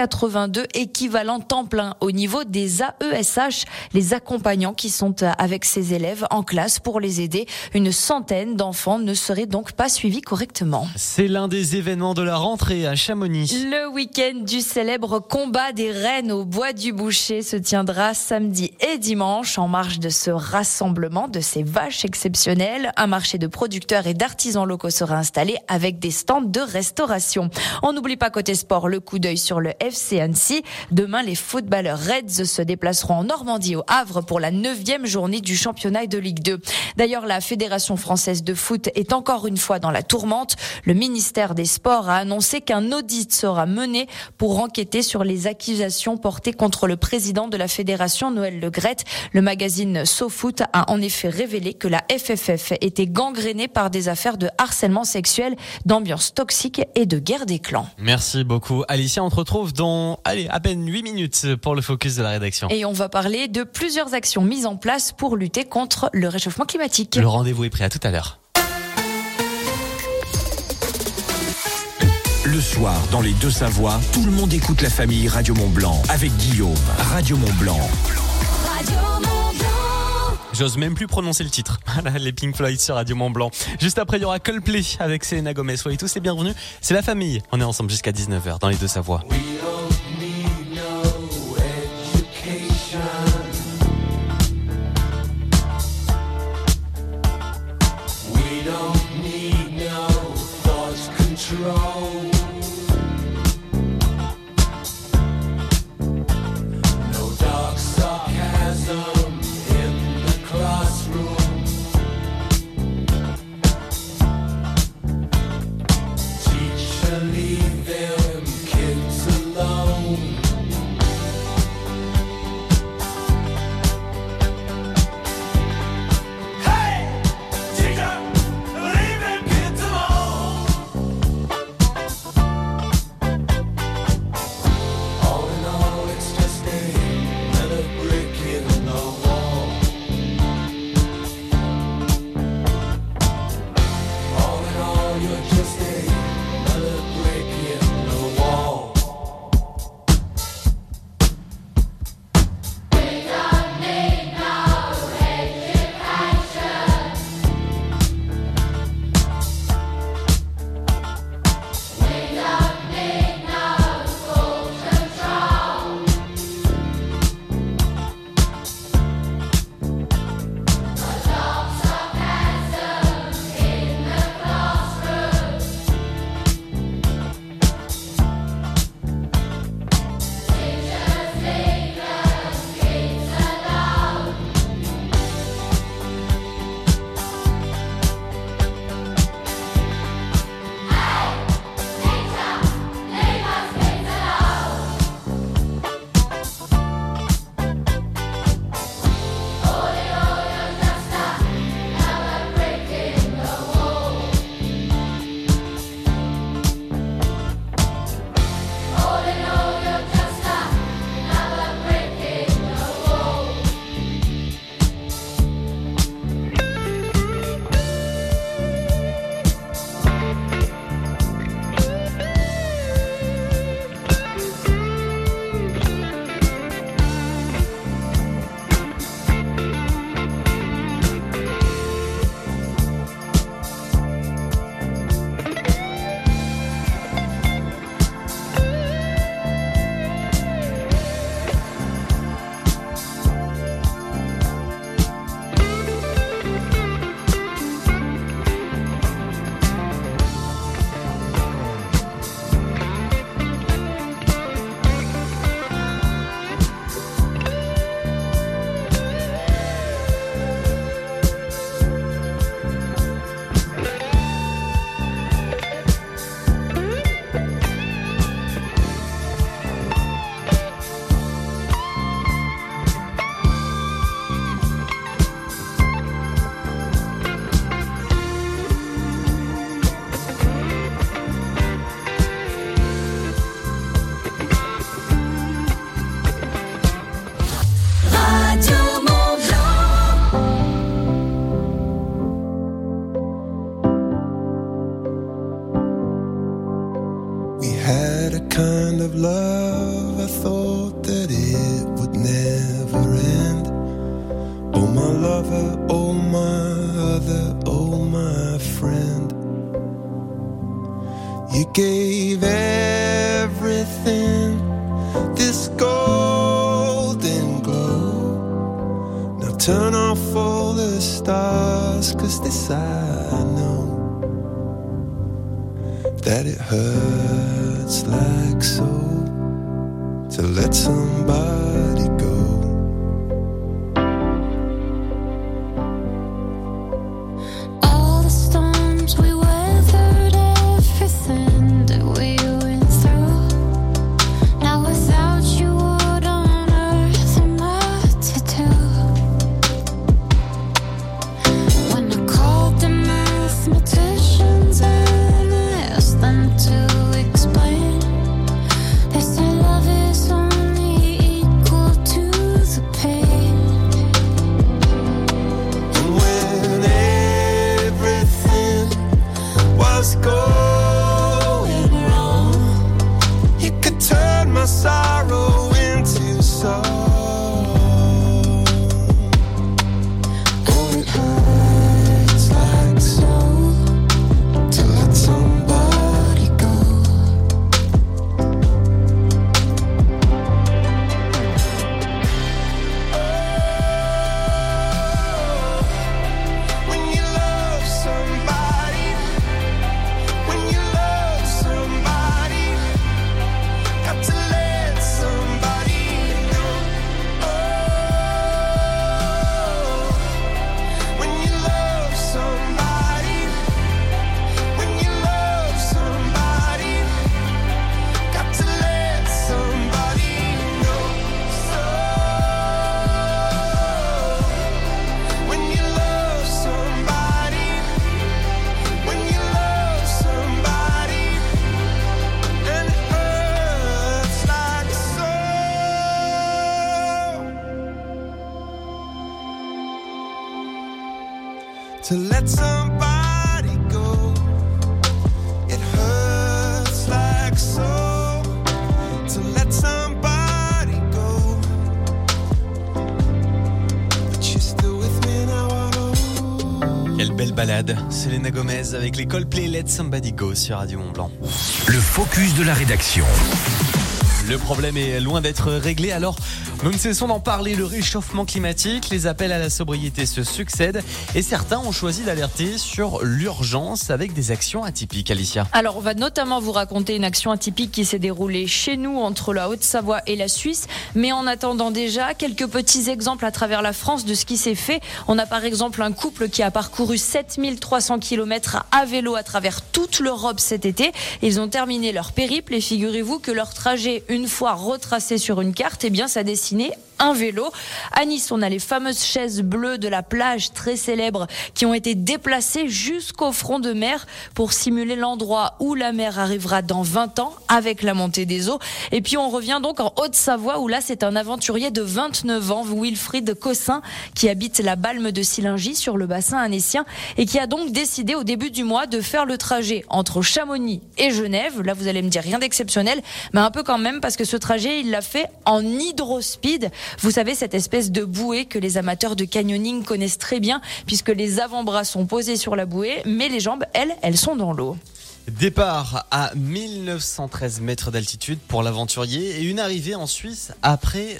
182 équivalents temps plein au niveau des AESH, les accompagnants qui sont avec ces élèves en classe pour les aider. Une centaine d'enfants ne seraient donc pas suivis correctement.
C'est l'un des événements de la rentrée à Chamonix.
Le week-end du célèbre combat des rennes au Bois du Boucher se tiendra samedi et dimanche en marge de ce rassemblement de ces vaches exceptionnelles. Un marché de producteurs et d'artisans locaux sera installé avec des stands de restauration. On n'oublie pas côté sport le coup d'œil sur le FC Annecy. Demain, les footballeurs Reds se déplaceront en Normandie au Havre pour la 9e journée du championnat de Ligue 2. D'ailleurs, la Fédération française de foot est encore une fois dans la tourmente. Le ministère des Sports a annoncé qu'un audit sera mené pour enquêter sur les accusations portées contre le président de la fédération, Noël Le Graët. Le magazine SoFoot a en effet révélé que la FFF était gangrénée par des affaires de harcèlement sexuel, d'ambiance toxique et de guerre des clans.
Merci beaucoup Alicia, on te retrouve dans à peine 8 minutes pour le focus de la rédaction.
Et on va parler de plusieurs actions mises en place pour lutter contre le réchauffement climatique.
Le rendez-vous est pris, à tout à l'heure.
Le soir, dans les Deux-Savoies, tout le monde écoute la famille Radio Mont-Blanc avec Guillaume. Radio Mont-Blanc.
J'ose même plus prononcer le titre. Les Pink Floyd sur Radio Mont-Blanc. Juste après, il y aura Coldplay avec Selena Gomez. Soyez tous les bienvenus. C'est la famille. On est ensemble jusqu'à 19h dans les Deux-Savoies.
Leave them kids alone. lover, oh my other, oh my friend. You gave everything this golden glow. Now turn off all the stars, 'cause this I know, that it hurts like so to let somebody go.
All the storms we weathered, everything that we went through. Now without you, what on earth am I to do? When I called the mathematicians and asked them to explain, they said love is only equal to the pain.
And when everything was going wrong, you could turn my sorrow into song. Oh, it hurts like so to let somebody go. When you love somebody, when you love somebody, got to let somebody know. Oh, when you love somebody, when you love somebody, got to let somebody know. So when you love somebody, when you love somebody, and it hurts like so to let somebody go, it hurts like so to let somebody go, but you're still with me now, I know.
Quelle belle balade, Selena Gomez avec les Coldplay Let Somebody Go sur Radio Mont-Blanc.
Le focus de la rédaction.
Le problème est loin d'être réglé, alors nous ne cessons d'en parler. Le réchauffement climatique, les appels à la sobriété se succèdent et certains ont choisi d'alerter sur l'urgence avec des actions atypiques. Alicia.
Alors, on va notamment vous raconter une action atypique qui s'est déroulée chez nous entre la Haute-Savoie et la Suisse. Mais en attendant déjà, quelques petits exemples à travers la France de ce qui s'est fait. On a par exemple un couple qui a parcouru 7300 km à vélo à travers toute l'Europe cet été. Ils ont terminé leur périple et figurez-vous que leur trajet, une fois retracé sur une carte, eh bien, ça dessinait un vélo. À Nice, on a les fameuses chaises bleues de la plage très célèbres qui ont été déplacées jusqu'au front de mer pour simuler l'endroit où la mer arrivera dans 20 ans avec la montée des eaux. Et puis on revient donc en Haute-Savoie où là c'est un aventurier de 29 ans, Wilfried Cossin, qui habite la Balme de Sillingy sur le bassin annécien et qui a donc décidé au début du mois de faire le trajet entre Chamonix et Genève. Là vous allez me dire rien d'exceptionnel, mais un peu quand même parce que ce trajet il l'a fait en hydrospeed. Vous savez, cette espèce de bouée que les amateurs de canyoning connaissent très bien puisque les avant-bras sont posés sur la bouée, mais les jambes, elles sont dans l'eau.
Départ à 1913 mètres d'altitude pour l'aventurier et une arrivée en Suisse après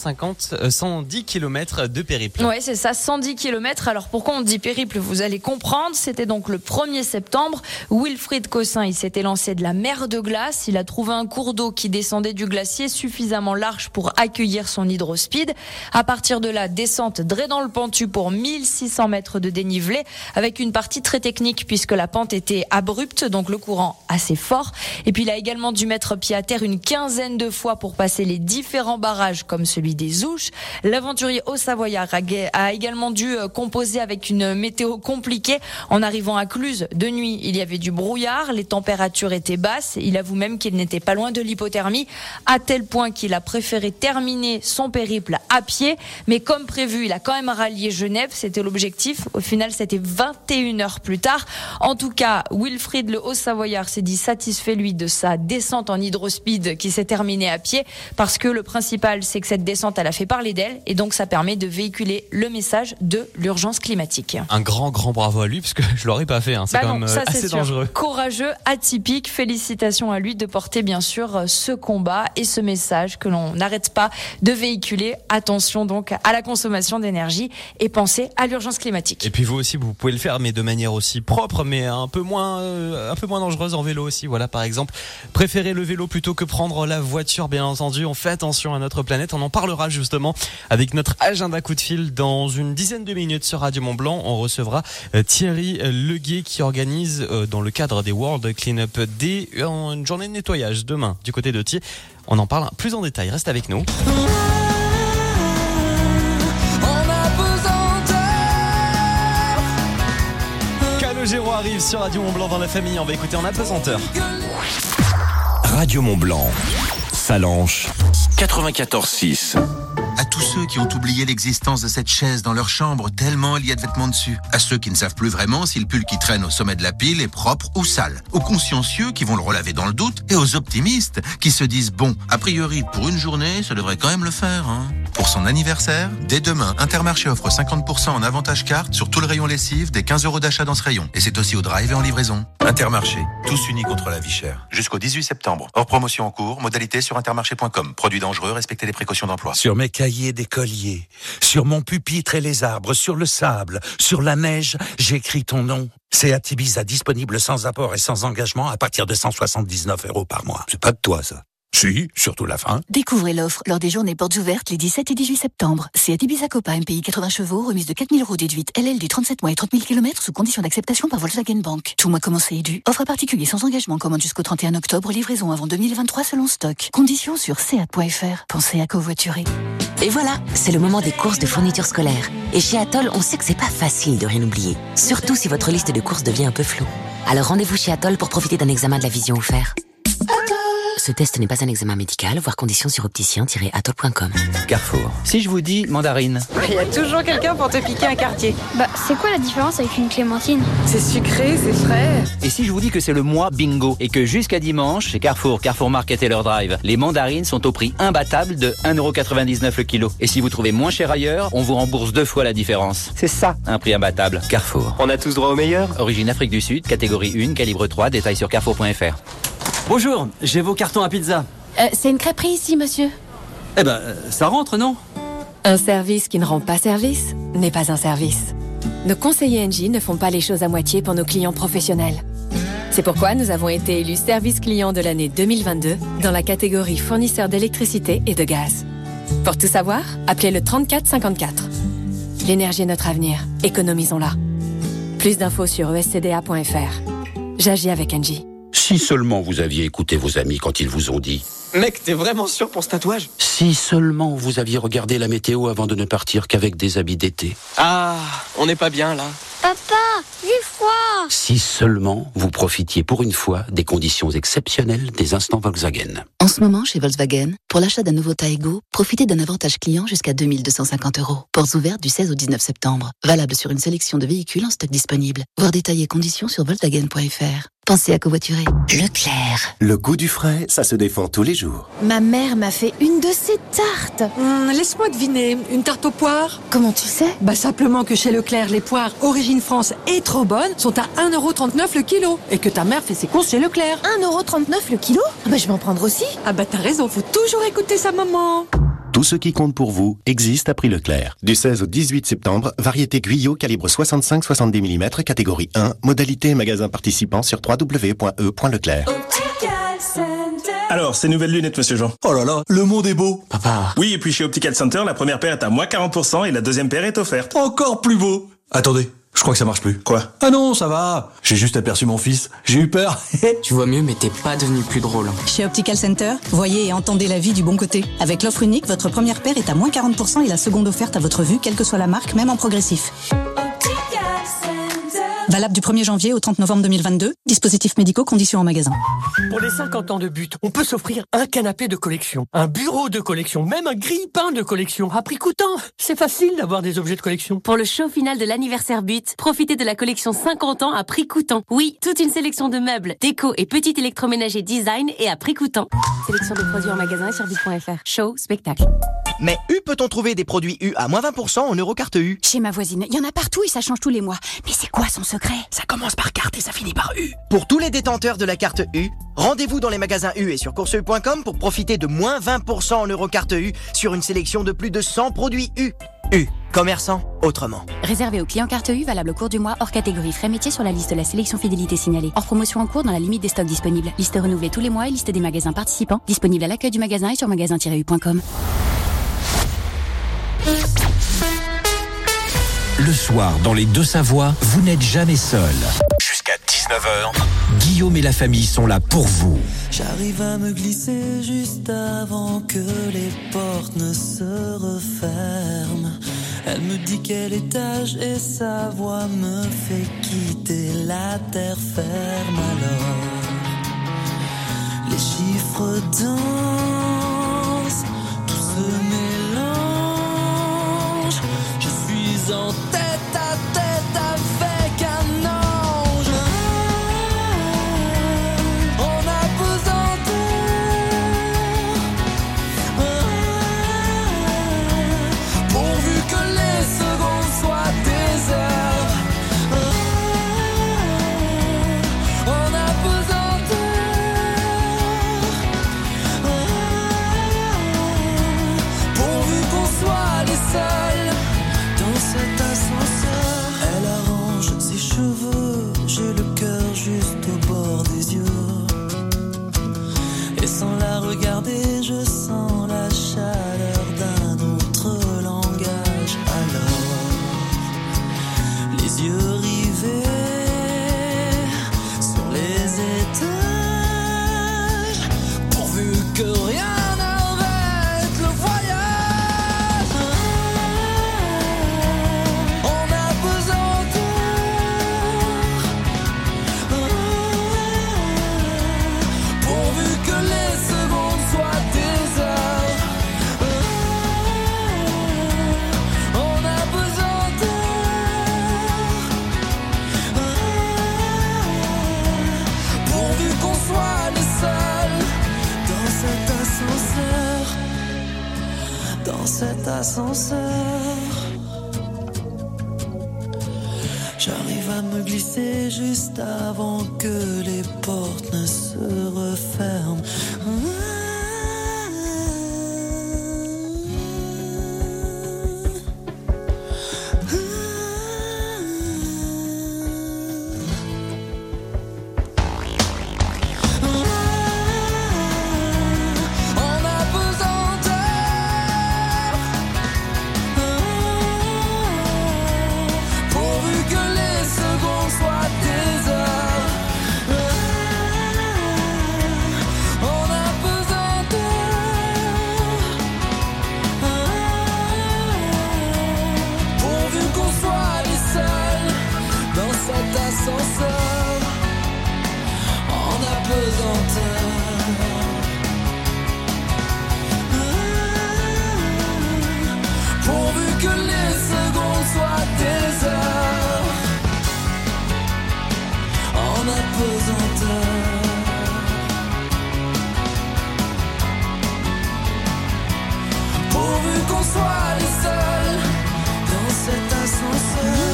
110 km de périple.
Ouais, c'est ça, 110 km. Alors pourquoi on dit périple ? Vous allez comprendre. C'était donc le 1er septembre. Wilfried Cossin, il s'était lancé de la mer de glace. Il a trouvé un cours d'eau qui descendait du glacier suffisamment large pour accueillir son hydrospeed. À partir de là, descente dans le pentu pour 1600 mètres de dénivelé avec une partie très technique puisque la pente était abrupte, donc le courant assez fort. Et puis il a également dû mettre pied à terre une quinzaine de fois pour passer les différents barrages comme celui des Ouches. L'aventurier haut-savoyard a également dû composer avec une météo compliquée. En arrivant à Cluses de nuit, il y avait du brouillard, les températures étaient basses. Il avoue même qu'il n'était pas loin de l'hypothermie, à tel point qu'il a préféré terminer son périple à pied. Mais comme prévu, il a quand même rallié Genève, c'était l'objectif. Au final, c'était 21 heures plus tard. En tout cas, Wilfried le haut Savoyard s'est dit satisfait, lui, de sa descente en hydrospeed qui s'est terminée à pied, parce que le principal, c'est que cette descente, elle a fait parler d'elle, et donc ça permet de véhiculer le message de l'urgence climatique.
Un grand bravo à lui, parce que je l'aurais pas fait, c'est quand même assez dangereux.
Courageux, atypique, félicitations à lui de porter bien sûr ce combat et ce message que l'on n'arrête pas de véhiculer. Attention donc à la consommation d'énergie et pensez à l'urgence climatique.
Et puis vous aussi, vous pouvez le faire, mais de manière aussi propre, mais un peu moins dangereuse en vélo aussi. Voilà, par exemple, préférez le vélo plutôt que prendre la voiture, bien entendu. On fait attention à notre planète. On en parlera justement avec notre agenda coup de fil dans une dizaine de minutes sur Radio Mont-Blanc. On recevra Thierry Leguet qui organise dans le cadre des World Cleanup Day une journée de nettoyage demain du côté de Thiers. On en parle plus en détail. Reste avec nous. Calogero arrive sur Radio Mont-Blanc dans la famille. On va écouter en apesanteur.
Radio Mont-Blanc, Salanches, 94.6.
À tous ceux qui ont oublié l'existence de cette chaise dans leur chambre tellement il y a de vêtements dessus. À ceux qui ne savent plus vraiment si le pull qui traîne au sommet de la pile est propre ou sale. Aux consciencieux qui vont le relaver dans le doute. Et aux optimistes qui se disent bon, a priori pour une journée, ça devrait quand même le faire. Pour son anniversaire, dès demain, Intermarché offre 50% en avantage carte sur tout le rayon lessive, des 15 € d'achat dans ce rayon. Et c'est aussi au drive et en livraison. Intermarché, tous unis contre la vie chère. Jusqu'au 18 septembre. Hors promotion en cours, modalité sur intermarché.com. Produits dangereux, respectez les précautions d'emploi.
Sur mes cahiers d'écolier, sur mon pupitre et les arbres, sur le sable, sur la neige, j'écris ton nom. Seat Ibiza disponible sans apport et sans engagement à partir de 179 € par mois. C'est pas de toi, ça. Si, surtout la fin.
Découvrez l'offre lors des journées portes ouvertes les 17 et 18 septembre. Seat Ibiza Copa MPI 80 chevaux, remise de 4 000 € déduite LL du 37 mois et 30 000 km sous condition d'acceptation par Volkswagen Bank. Tout mois commencé est dû. Offre à particulier sans engagement, commande jusqu'au 31 octobre, livraison avant 2023 selon stock. Conditions sur seat.fr. Pensez à covoiturer.
Et voilà, c'est le moment des courses de fournitures scolaires. Et chez Atoll, on sait que c'est pas facile de rien oublier. Surtout si votre liste de courses devient un peu floue. Alors rendez-vous chez Atoll pour profiter d'un examen de la vision offert. Ce test n'est pas un examen médical, voir conditions sur opticien-atoll.com.
Carrefour. Si je vous dis mandarine.
Il y a toujours quelqu'un pour te piquer un quartier.
C'est quoi la différence avec une clémentine?
C'est sucré, c'est frais.
Et si je vous dis que c'est le mois bingo et que jusqu'à dimanche, chez Carrefour Market et leur drive, les mandarines sont au prix imbattable de 1,99 € le kilo. Et si vous trouvez moins cher ailleurs, on vous rembourse 2 fois la différence. C'est ça, un prix imbattable. Carrefour. On a tous droit au meilleur. Origine Afrique du Sud, catégorie 1, calibre 3, détails sur carrefour.fr.
Bonjour, j'ai vos cartons à pizza.
C'est une crêperie ici, monsieur.
Ça rentre, non?
Un service qui ne rend pas service n'est pas un service. Nos conseillers Engie ne font pas les choses à moitié pour nos clients professionnels. C'est pourquoi nous avons été élus service client de l'année 2022 dans la catégorie fournisseur d'électricité et de gaz. Pour tout savoir, appelez le 34 54. L'énergie est notre avenir, économisons-la. Plus d'infos sur escda.fr. J'agis avec Engie.
Si seulement vous aviez écouté vos amis quand ils vous ont dit...
Mec, t'es vraiment sûr pour ce tatouage?
Si seulement vous aviez regardé la météo avant de ne partir qu'avec des habits d'été.
Ah, on n'est pas bien là.
Papa, j'ai froid.
Si seulement vous profitiez pour une fois des conditions exceptionnelles des instants Volkswagen.
En ce moment, chez Volkswagen, pour l'achat d'un nouveau Taego, profitez d'un avantage client jusqu'à 2 250 €. Portes ouvertes du 16 au 19 septembre. Valable sur une sélection de véhicules en stock disponible. Voir détails et conditions sur Volkswagen.fr. Pensez à covoiturer.
Leclerc.
Le goût du frais, ça se défend tous les jours.
Ma mère m'a fait une de ces tartes.
Laisse-moi deviner, une tarte aux poires?
Comment tu sais?
Simplement que chez Leclerc, les poires Origine France et trop bonnes sont à 1,39 € le kilo. Et que ta mère fait ses courses chez Leclerc.
1,39 € le kilo? Je vais m'en prendre aussi.
T'as raison, faut toujours écouter sa maman.
Tout ce qui compte pour vous existe à prix Leclerc. Du 16 au 18 septembre, variété Guyot calibre 65-70 mm, catégorie 1, modalité magasin participant sur www.e.leclerc.
Alors, ces nouvelles lunettes, monsieur Jean.
Oh là là, le monde est beau.
Papa.
Oui, et puis chez Optical Center, la première paire est à moins 40% et la deuxième paire est offerte.
Encore plus beau. Attendez, je crois que ça marche plus.
Quoi?
Ah non, ça va. J'ai juste aperçu mon fils. J'ai eu peur.
Tu vois mieux, mais t'es pas devenu plus drôle.
Chez Optical Center, voyez et entendez la vie du bon côté. Avec l'offre unique, votre première paire est à moins 40% et la seconde offerte à votre vue, quelle que soit la marque, même en progressif. Valable du 1er janvier au 30 novembre 2022. Dispositifs médicaux, conditions en magasin.
Pour les 50 ans de But, on peut s'offrir un canapé de collection, un bureau de collection, même un grille-pain de collection, à prix coûtant. C'est facile d'avoir des objets de collection.
Pour le show final de l'anniversaire But, profitez de la collection 50 ans à prix coûtant. Oui, toute une sélection de meubles, déco et petits électroménagers design et à prix coûtant. Sélection de produits en magasin et sur but.fr. Show, spectacle.
Mais U, peut-on trouver des produits U à moins 20% en Eurocarte U?
Chez ma voisine, il y en a partout et ça change tous les mois. Mais c'est quoi son secret?
Ça commence par carte et ça finit par U. Pour tous les détenteurs de la carte U, rendez-vous dans les magasins U et sur courseu.com pour profiter de moins 20% en Eurocarte U sur une sélection de plus de 100 produits U. U, commerçant autrement.
Réservé aux clients carte U, valable au cours du mois, hors catégorie frais métiers sur la liste de la sélection fidélité signalée. Hors promotion en cours dans la limite des stocks disponibles. Liste renouvelée tous les mois et liste des magasins participants. Disponible à l'accueil du magasin et sur magasin-u.com.
Le soir, dans les Deux-Savoies, vous n'êtes jamais seul. Jusqu'à 19h, Guillaume et la famille sont là pour vous.
J'arrive à me glisser juste avant que les portes ne se referment. Elle me dit quel étage et sa voix me fait quitter la terre ferme. Alors, les chiffres dansent, tout se mélange. Je suis en tête à tête avec un ange. On a besoin pourvu que les secondes soient des heures. On a besoin pourvu qu'on soit les seuls dans cet ascenseur. Elle arrange ses cheveux, j'ai le cœur juste au bord des yeux. Et sans la regarder, je sens la chaleur d'un autre langage. Alors, les yeux rivés sur les étages, pourvu que rien n'arrête le voyage. On a besoin pourvu que les secondes soient des heures. On a besoin pourvu qu'on soit les seuls dans cet ascenseur. Dans cet ascenseur, j'arrive à me glisser juste avant que les portes ne se referment. On a besoin pourvu que les secondes soient des heures. On a besoin pourvu qu'on soit les seuls dans cet ascenseur. On a besoin pourvu que les secondes soient des heures. On a besoin pourvu qu'on soit les seuls dans cet ascenseur.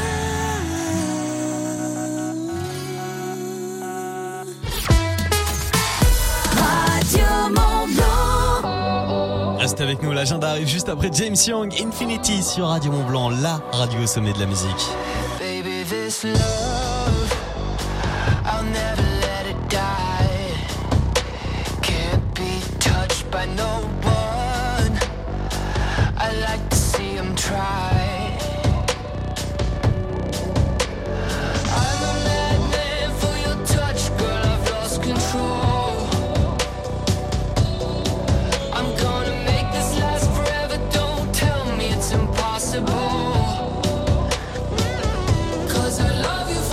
Radio Mont-Blanc.
Restez avec nous, l'agenda arrive juste après James Young, Infinity sur Radio Mont-Blanc, la radio au sommet de la musique.
Baby, this love, I'll never let it die. Can't be touched by no one. I like to see him try. I'm a madman for your touch, girl, I've lost control. I'm gonna make this last forever, don't tell me it's impossible. 'Cause I love you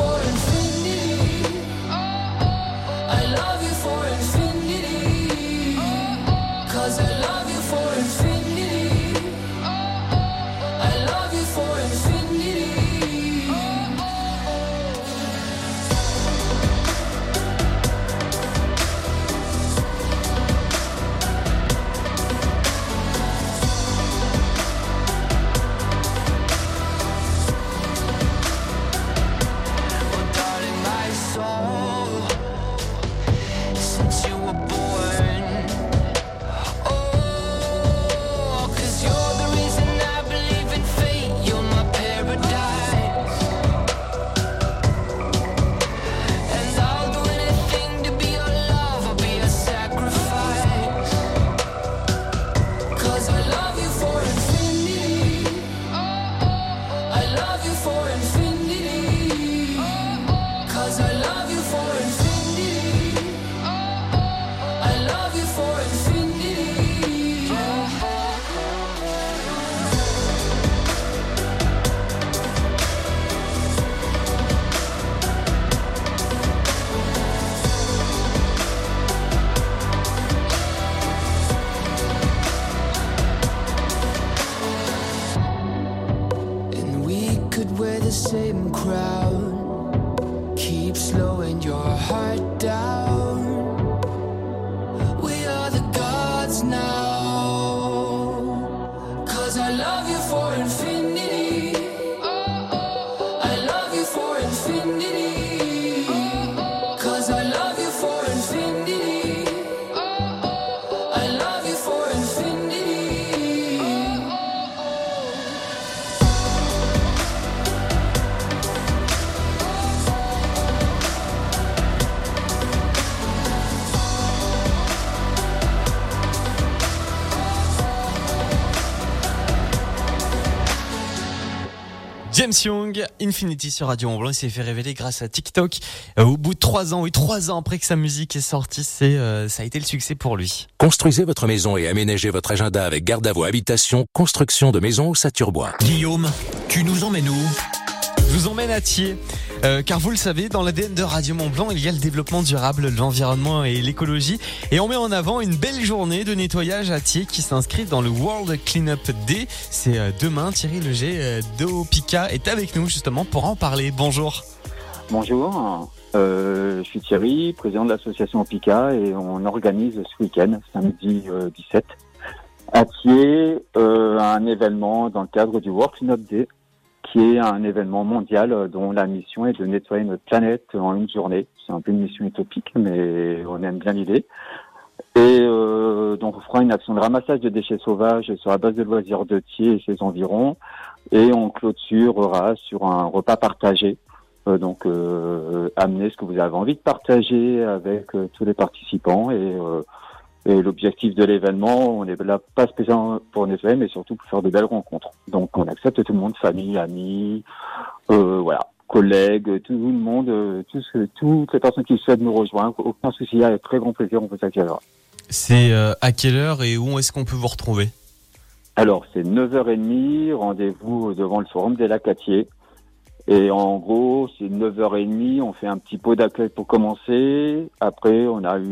could wear the same crown. Keep slowing your heart down. We are the gods now. 'Cause I love you for infinity. I love you for infinity. 'Cause I love you for infinity. I love you for infinity.
James Young, Infinity sur Radio Mont Blanc, il s'est fait révéler grâce à TikTok. Au bout de 3 ans après que sa musique est sortie, ça a été le succès pour lui.
Construisez votre maison et aménagez votre agenda avec Gardavo Habitation, construction de maisons au Saturbois.
Guillaume, tu nous emmènes où ?
Je vous emmène à Thiers, car vous le savez, dans l'ADN de Radio Mont Blanc, il y a le développement durable, l'environnement et l'écologie. Et on met en avant une belle journée de nettoyage à Thiers qui s'inscrit dans le World Cleanup Day. C'est demain. Thierry Leger d'Opika est avec nous justement pour en parler. Bonjour.
Bonjour, je suis Thierry, président de l'association Opika, et on organise ce week-end, samedi 17, à Thiers, un événement dans le cadre du World Cleanup Day, qui est un événement mondial dont la mission est de nettoyer notre planète en une journée. C'est un peu une mission utopique, mais on aime bien l'idée. Et donc on fera une action de ramassage de déchets sauvages sur la base de loisirs de Thiers et ses environs, et on clôturera sur un repas partagé. Donc amenez ce que vous avez envie de partager avec tous les participants, et l'objectif de l'événement, on est là pas spécialement pour nettoyer, mais surtout pour faire de belles rencontres. Donc on accepte tout le monde, famille, amis, voilà, collègues, tout le monde, toutes les personnes qui souhaitent nous rejoindre, aucun souci, avec très grand plaisir, on vous accueillera.
C'est à quelle heure et où est-ce qu'on peut vous retrouver ?
Alors c'est 9h30, rendez-vous devant le Forum des Lacs à Thiers. Et en gros, c'est 9h30, on fait un petit pot d'accueil pour commencer. Après, on a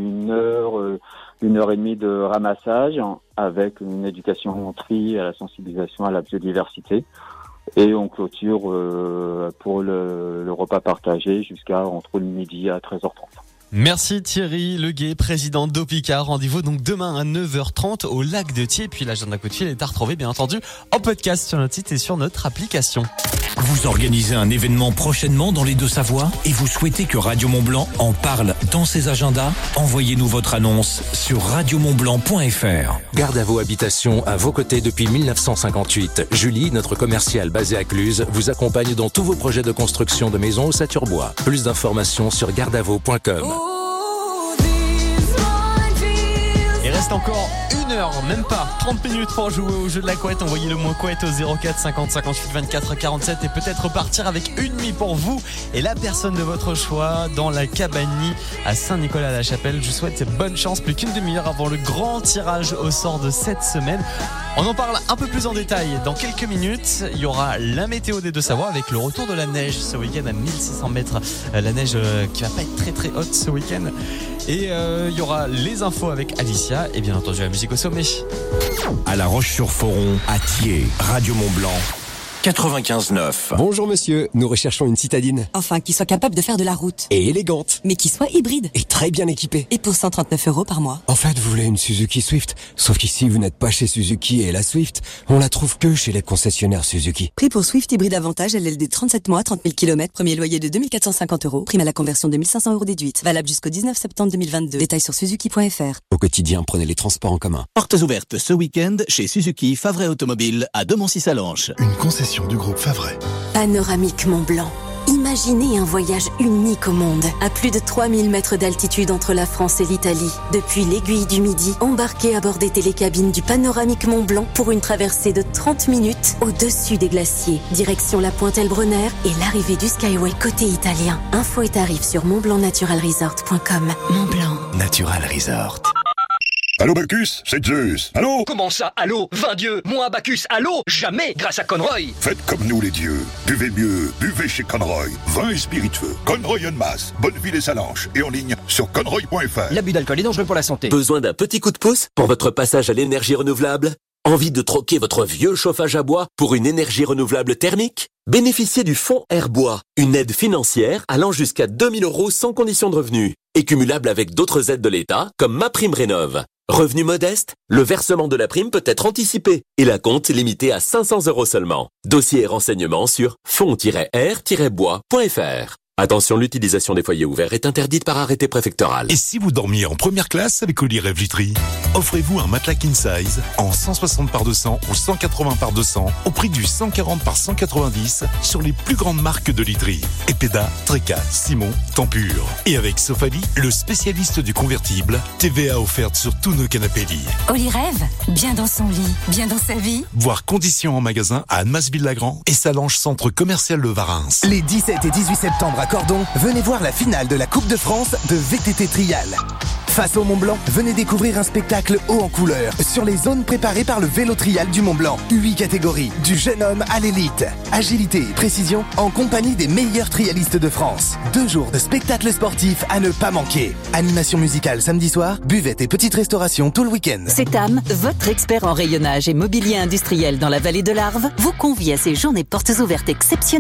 1h30 de ramassage avec une éducation au tri, à la sensibilisation à la biodiversité. Et on clôture pour le repas partagé jusqu'à entre le midi à 13h30.
Merci Thierry Leguet, président d'Opika. Rendez-vous donc demain à 9h30 au lac de Thiers. Puis l'agenda coup de fil est à retrouver bien entendu en podcast sur notre site et sur notre application.
Vous organisez un événement prochainement dans les Deux-Savoies et vous souhaitez que Radio Mont Blanc en parle dans ses agendas ? Envoyez-nous votre annonce sur radiomontblanc.fr.
Gardavo Habitation à vos côtés depuis 1958. Julie, notre commerciale basée à Cluse, vous accompagne dans tous vos projets de construction de maisons au Saturbois. Plus d'informations sur gardavo.com.
Il reste encore 1 heure, même pas 30 minutes pour jouer au jeu de la couette. Envoyez le mot couette au 04 50 58 24 47 et peut-être repartir avec une nuit pour vous et la personne de votre choix dans la Cabanie à Saint-Nicolas-la-Chapelle. Je vous souhaite bonne chance, plus qu'une demi-heure avant le grand tirage au sort de cette semaine. On en parle un peu plus en détail dans quelques minutes. Il y aura la météo des Deux-Savoies avec le retour de la neige ce week-end à 1600 mètres. La neige qui va pas être très très haute ce week-end. Et il y aura les infos avec Alicia et bien entendu la musique au sommet.
À La Roche-sur-Foron, à Thiers, Radio Mont Blanc. 95.9.
Bonjour monsieur, nous recherchons une citadine.
Enfin, qui soit capable de faire de la route.
Et élégante.
Mais qui soit hybride.
Et très bien équipée.
Et pour 139 € par mois.
En fait, vous voulez une Suzuki Swift. Sauf qu'ici, vous n'êtes pas chez Suzuki et la Swift, on la trouve que chez les concessionnaires Suzuki.
Prix pour Swift hybride avantage, LLD 37 mois, 30 000 km, premier loyer de 2450 €, prime à la conversion de 1500 € déduite. Valable jusqu'au 19 septembre 2022. Détails sur suzuki.fr.
Au quotidien, prenez les transports en commun.
Portes ouvertes ce week-end chez Suzuki Favre Automobile à Demoncy-Salanches.
Une concession du groupe Favre.
Panoramique Mont Blanc. Imaginez un voyage unique au monde. À plus de 3000 mètres d'altitude entre la France et l'Italie. Depuis l'aiguille du Midi, embarquez à bord des télécabines du Panoramique Mont Blanc pour une traversée de 30 minutes au-dessus des glaciers. Direction la Pointe-Elbronner et l'arrivée du Skyway côté italien. Infos et tarifs sur montblancnaturalresort.com. Mont Blanc.
Natural Resort.
Allô Bacchus, c'est Zeus. Allô?
Comment ça, allô? 20 dieux, moi Bacchus, allô? Jamais grâce à Conroy.
Faites comme nous les dieux. Buvez mieux, buvez chez Conroy. Vin et spiritueux. Conroy en masse. Bonneville et Salanches. Et en ligne sur conroy.fr.
L'abus d'alcool est dangereux pour la santé.
Besoin d'un petit coup de pouce pour votre passage à l'énergie renouvelable? Envie de troquer votre vieux chauffage à bois pour une énergie renouvelable thermique? Bénéficiez du fonds Airbois, une aide financière allant jusqu'à 2 000 € sans condition de revenu et cumulable avec d'autres aides de l'État comme MaPrimeRénov'. Revenu modeste, le versement de la prime peut être anticipé et la compte limité à 500 € seulement. Dossier et renseignements sur fonds-r-bois.fr. Attention, l'utilisation des foyers ouverts est interdite par arrêté préfectoral.
Et si vous dormiez en première classe avec Oli Rêve Vitry, offrez-vous un matelas king size en 160 par 200 ou 180 par 200 au prix du 140 par 190 sur les plus grandes marques de literie. Epeda, Treca, Simon, Tempur. Et avec Sofali, le spécialiste du convertible, TVA offerte sur tous nos canapés lits.
Oli Rêve, bien dans son lit, bien dans sa vie.
Voir conditions en magasin à Annemasse-Ville-Lagrand et Salange Centre Commercial de Varins.
Les 17 et 18 septembre à Cordon, venez voir la finale de la Coupe de France de VTT Trial. Face au Mont-Blanc, venez découvrir un spectacle haut en couleur sur les zones préparées par le Vélo Trial du Mont-Blanc. 8 catégories, du jeune homme à l'élite. Agilité et précision en compagnie des meilleurs trialistes de France. 2 jours de spectacles sportifs à ne pas manquer. Animation musicale samedi soir, buvette et petite restauration tout le week-end.
CETAM, votre expert en rayonnage et mobilier industriel dans la vallée de l'Arve, vous convie à ces journées portes ouvertes exceptionnelles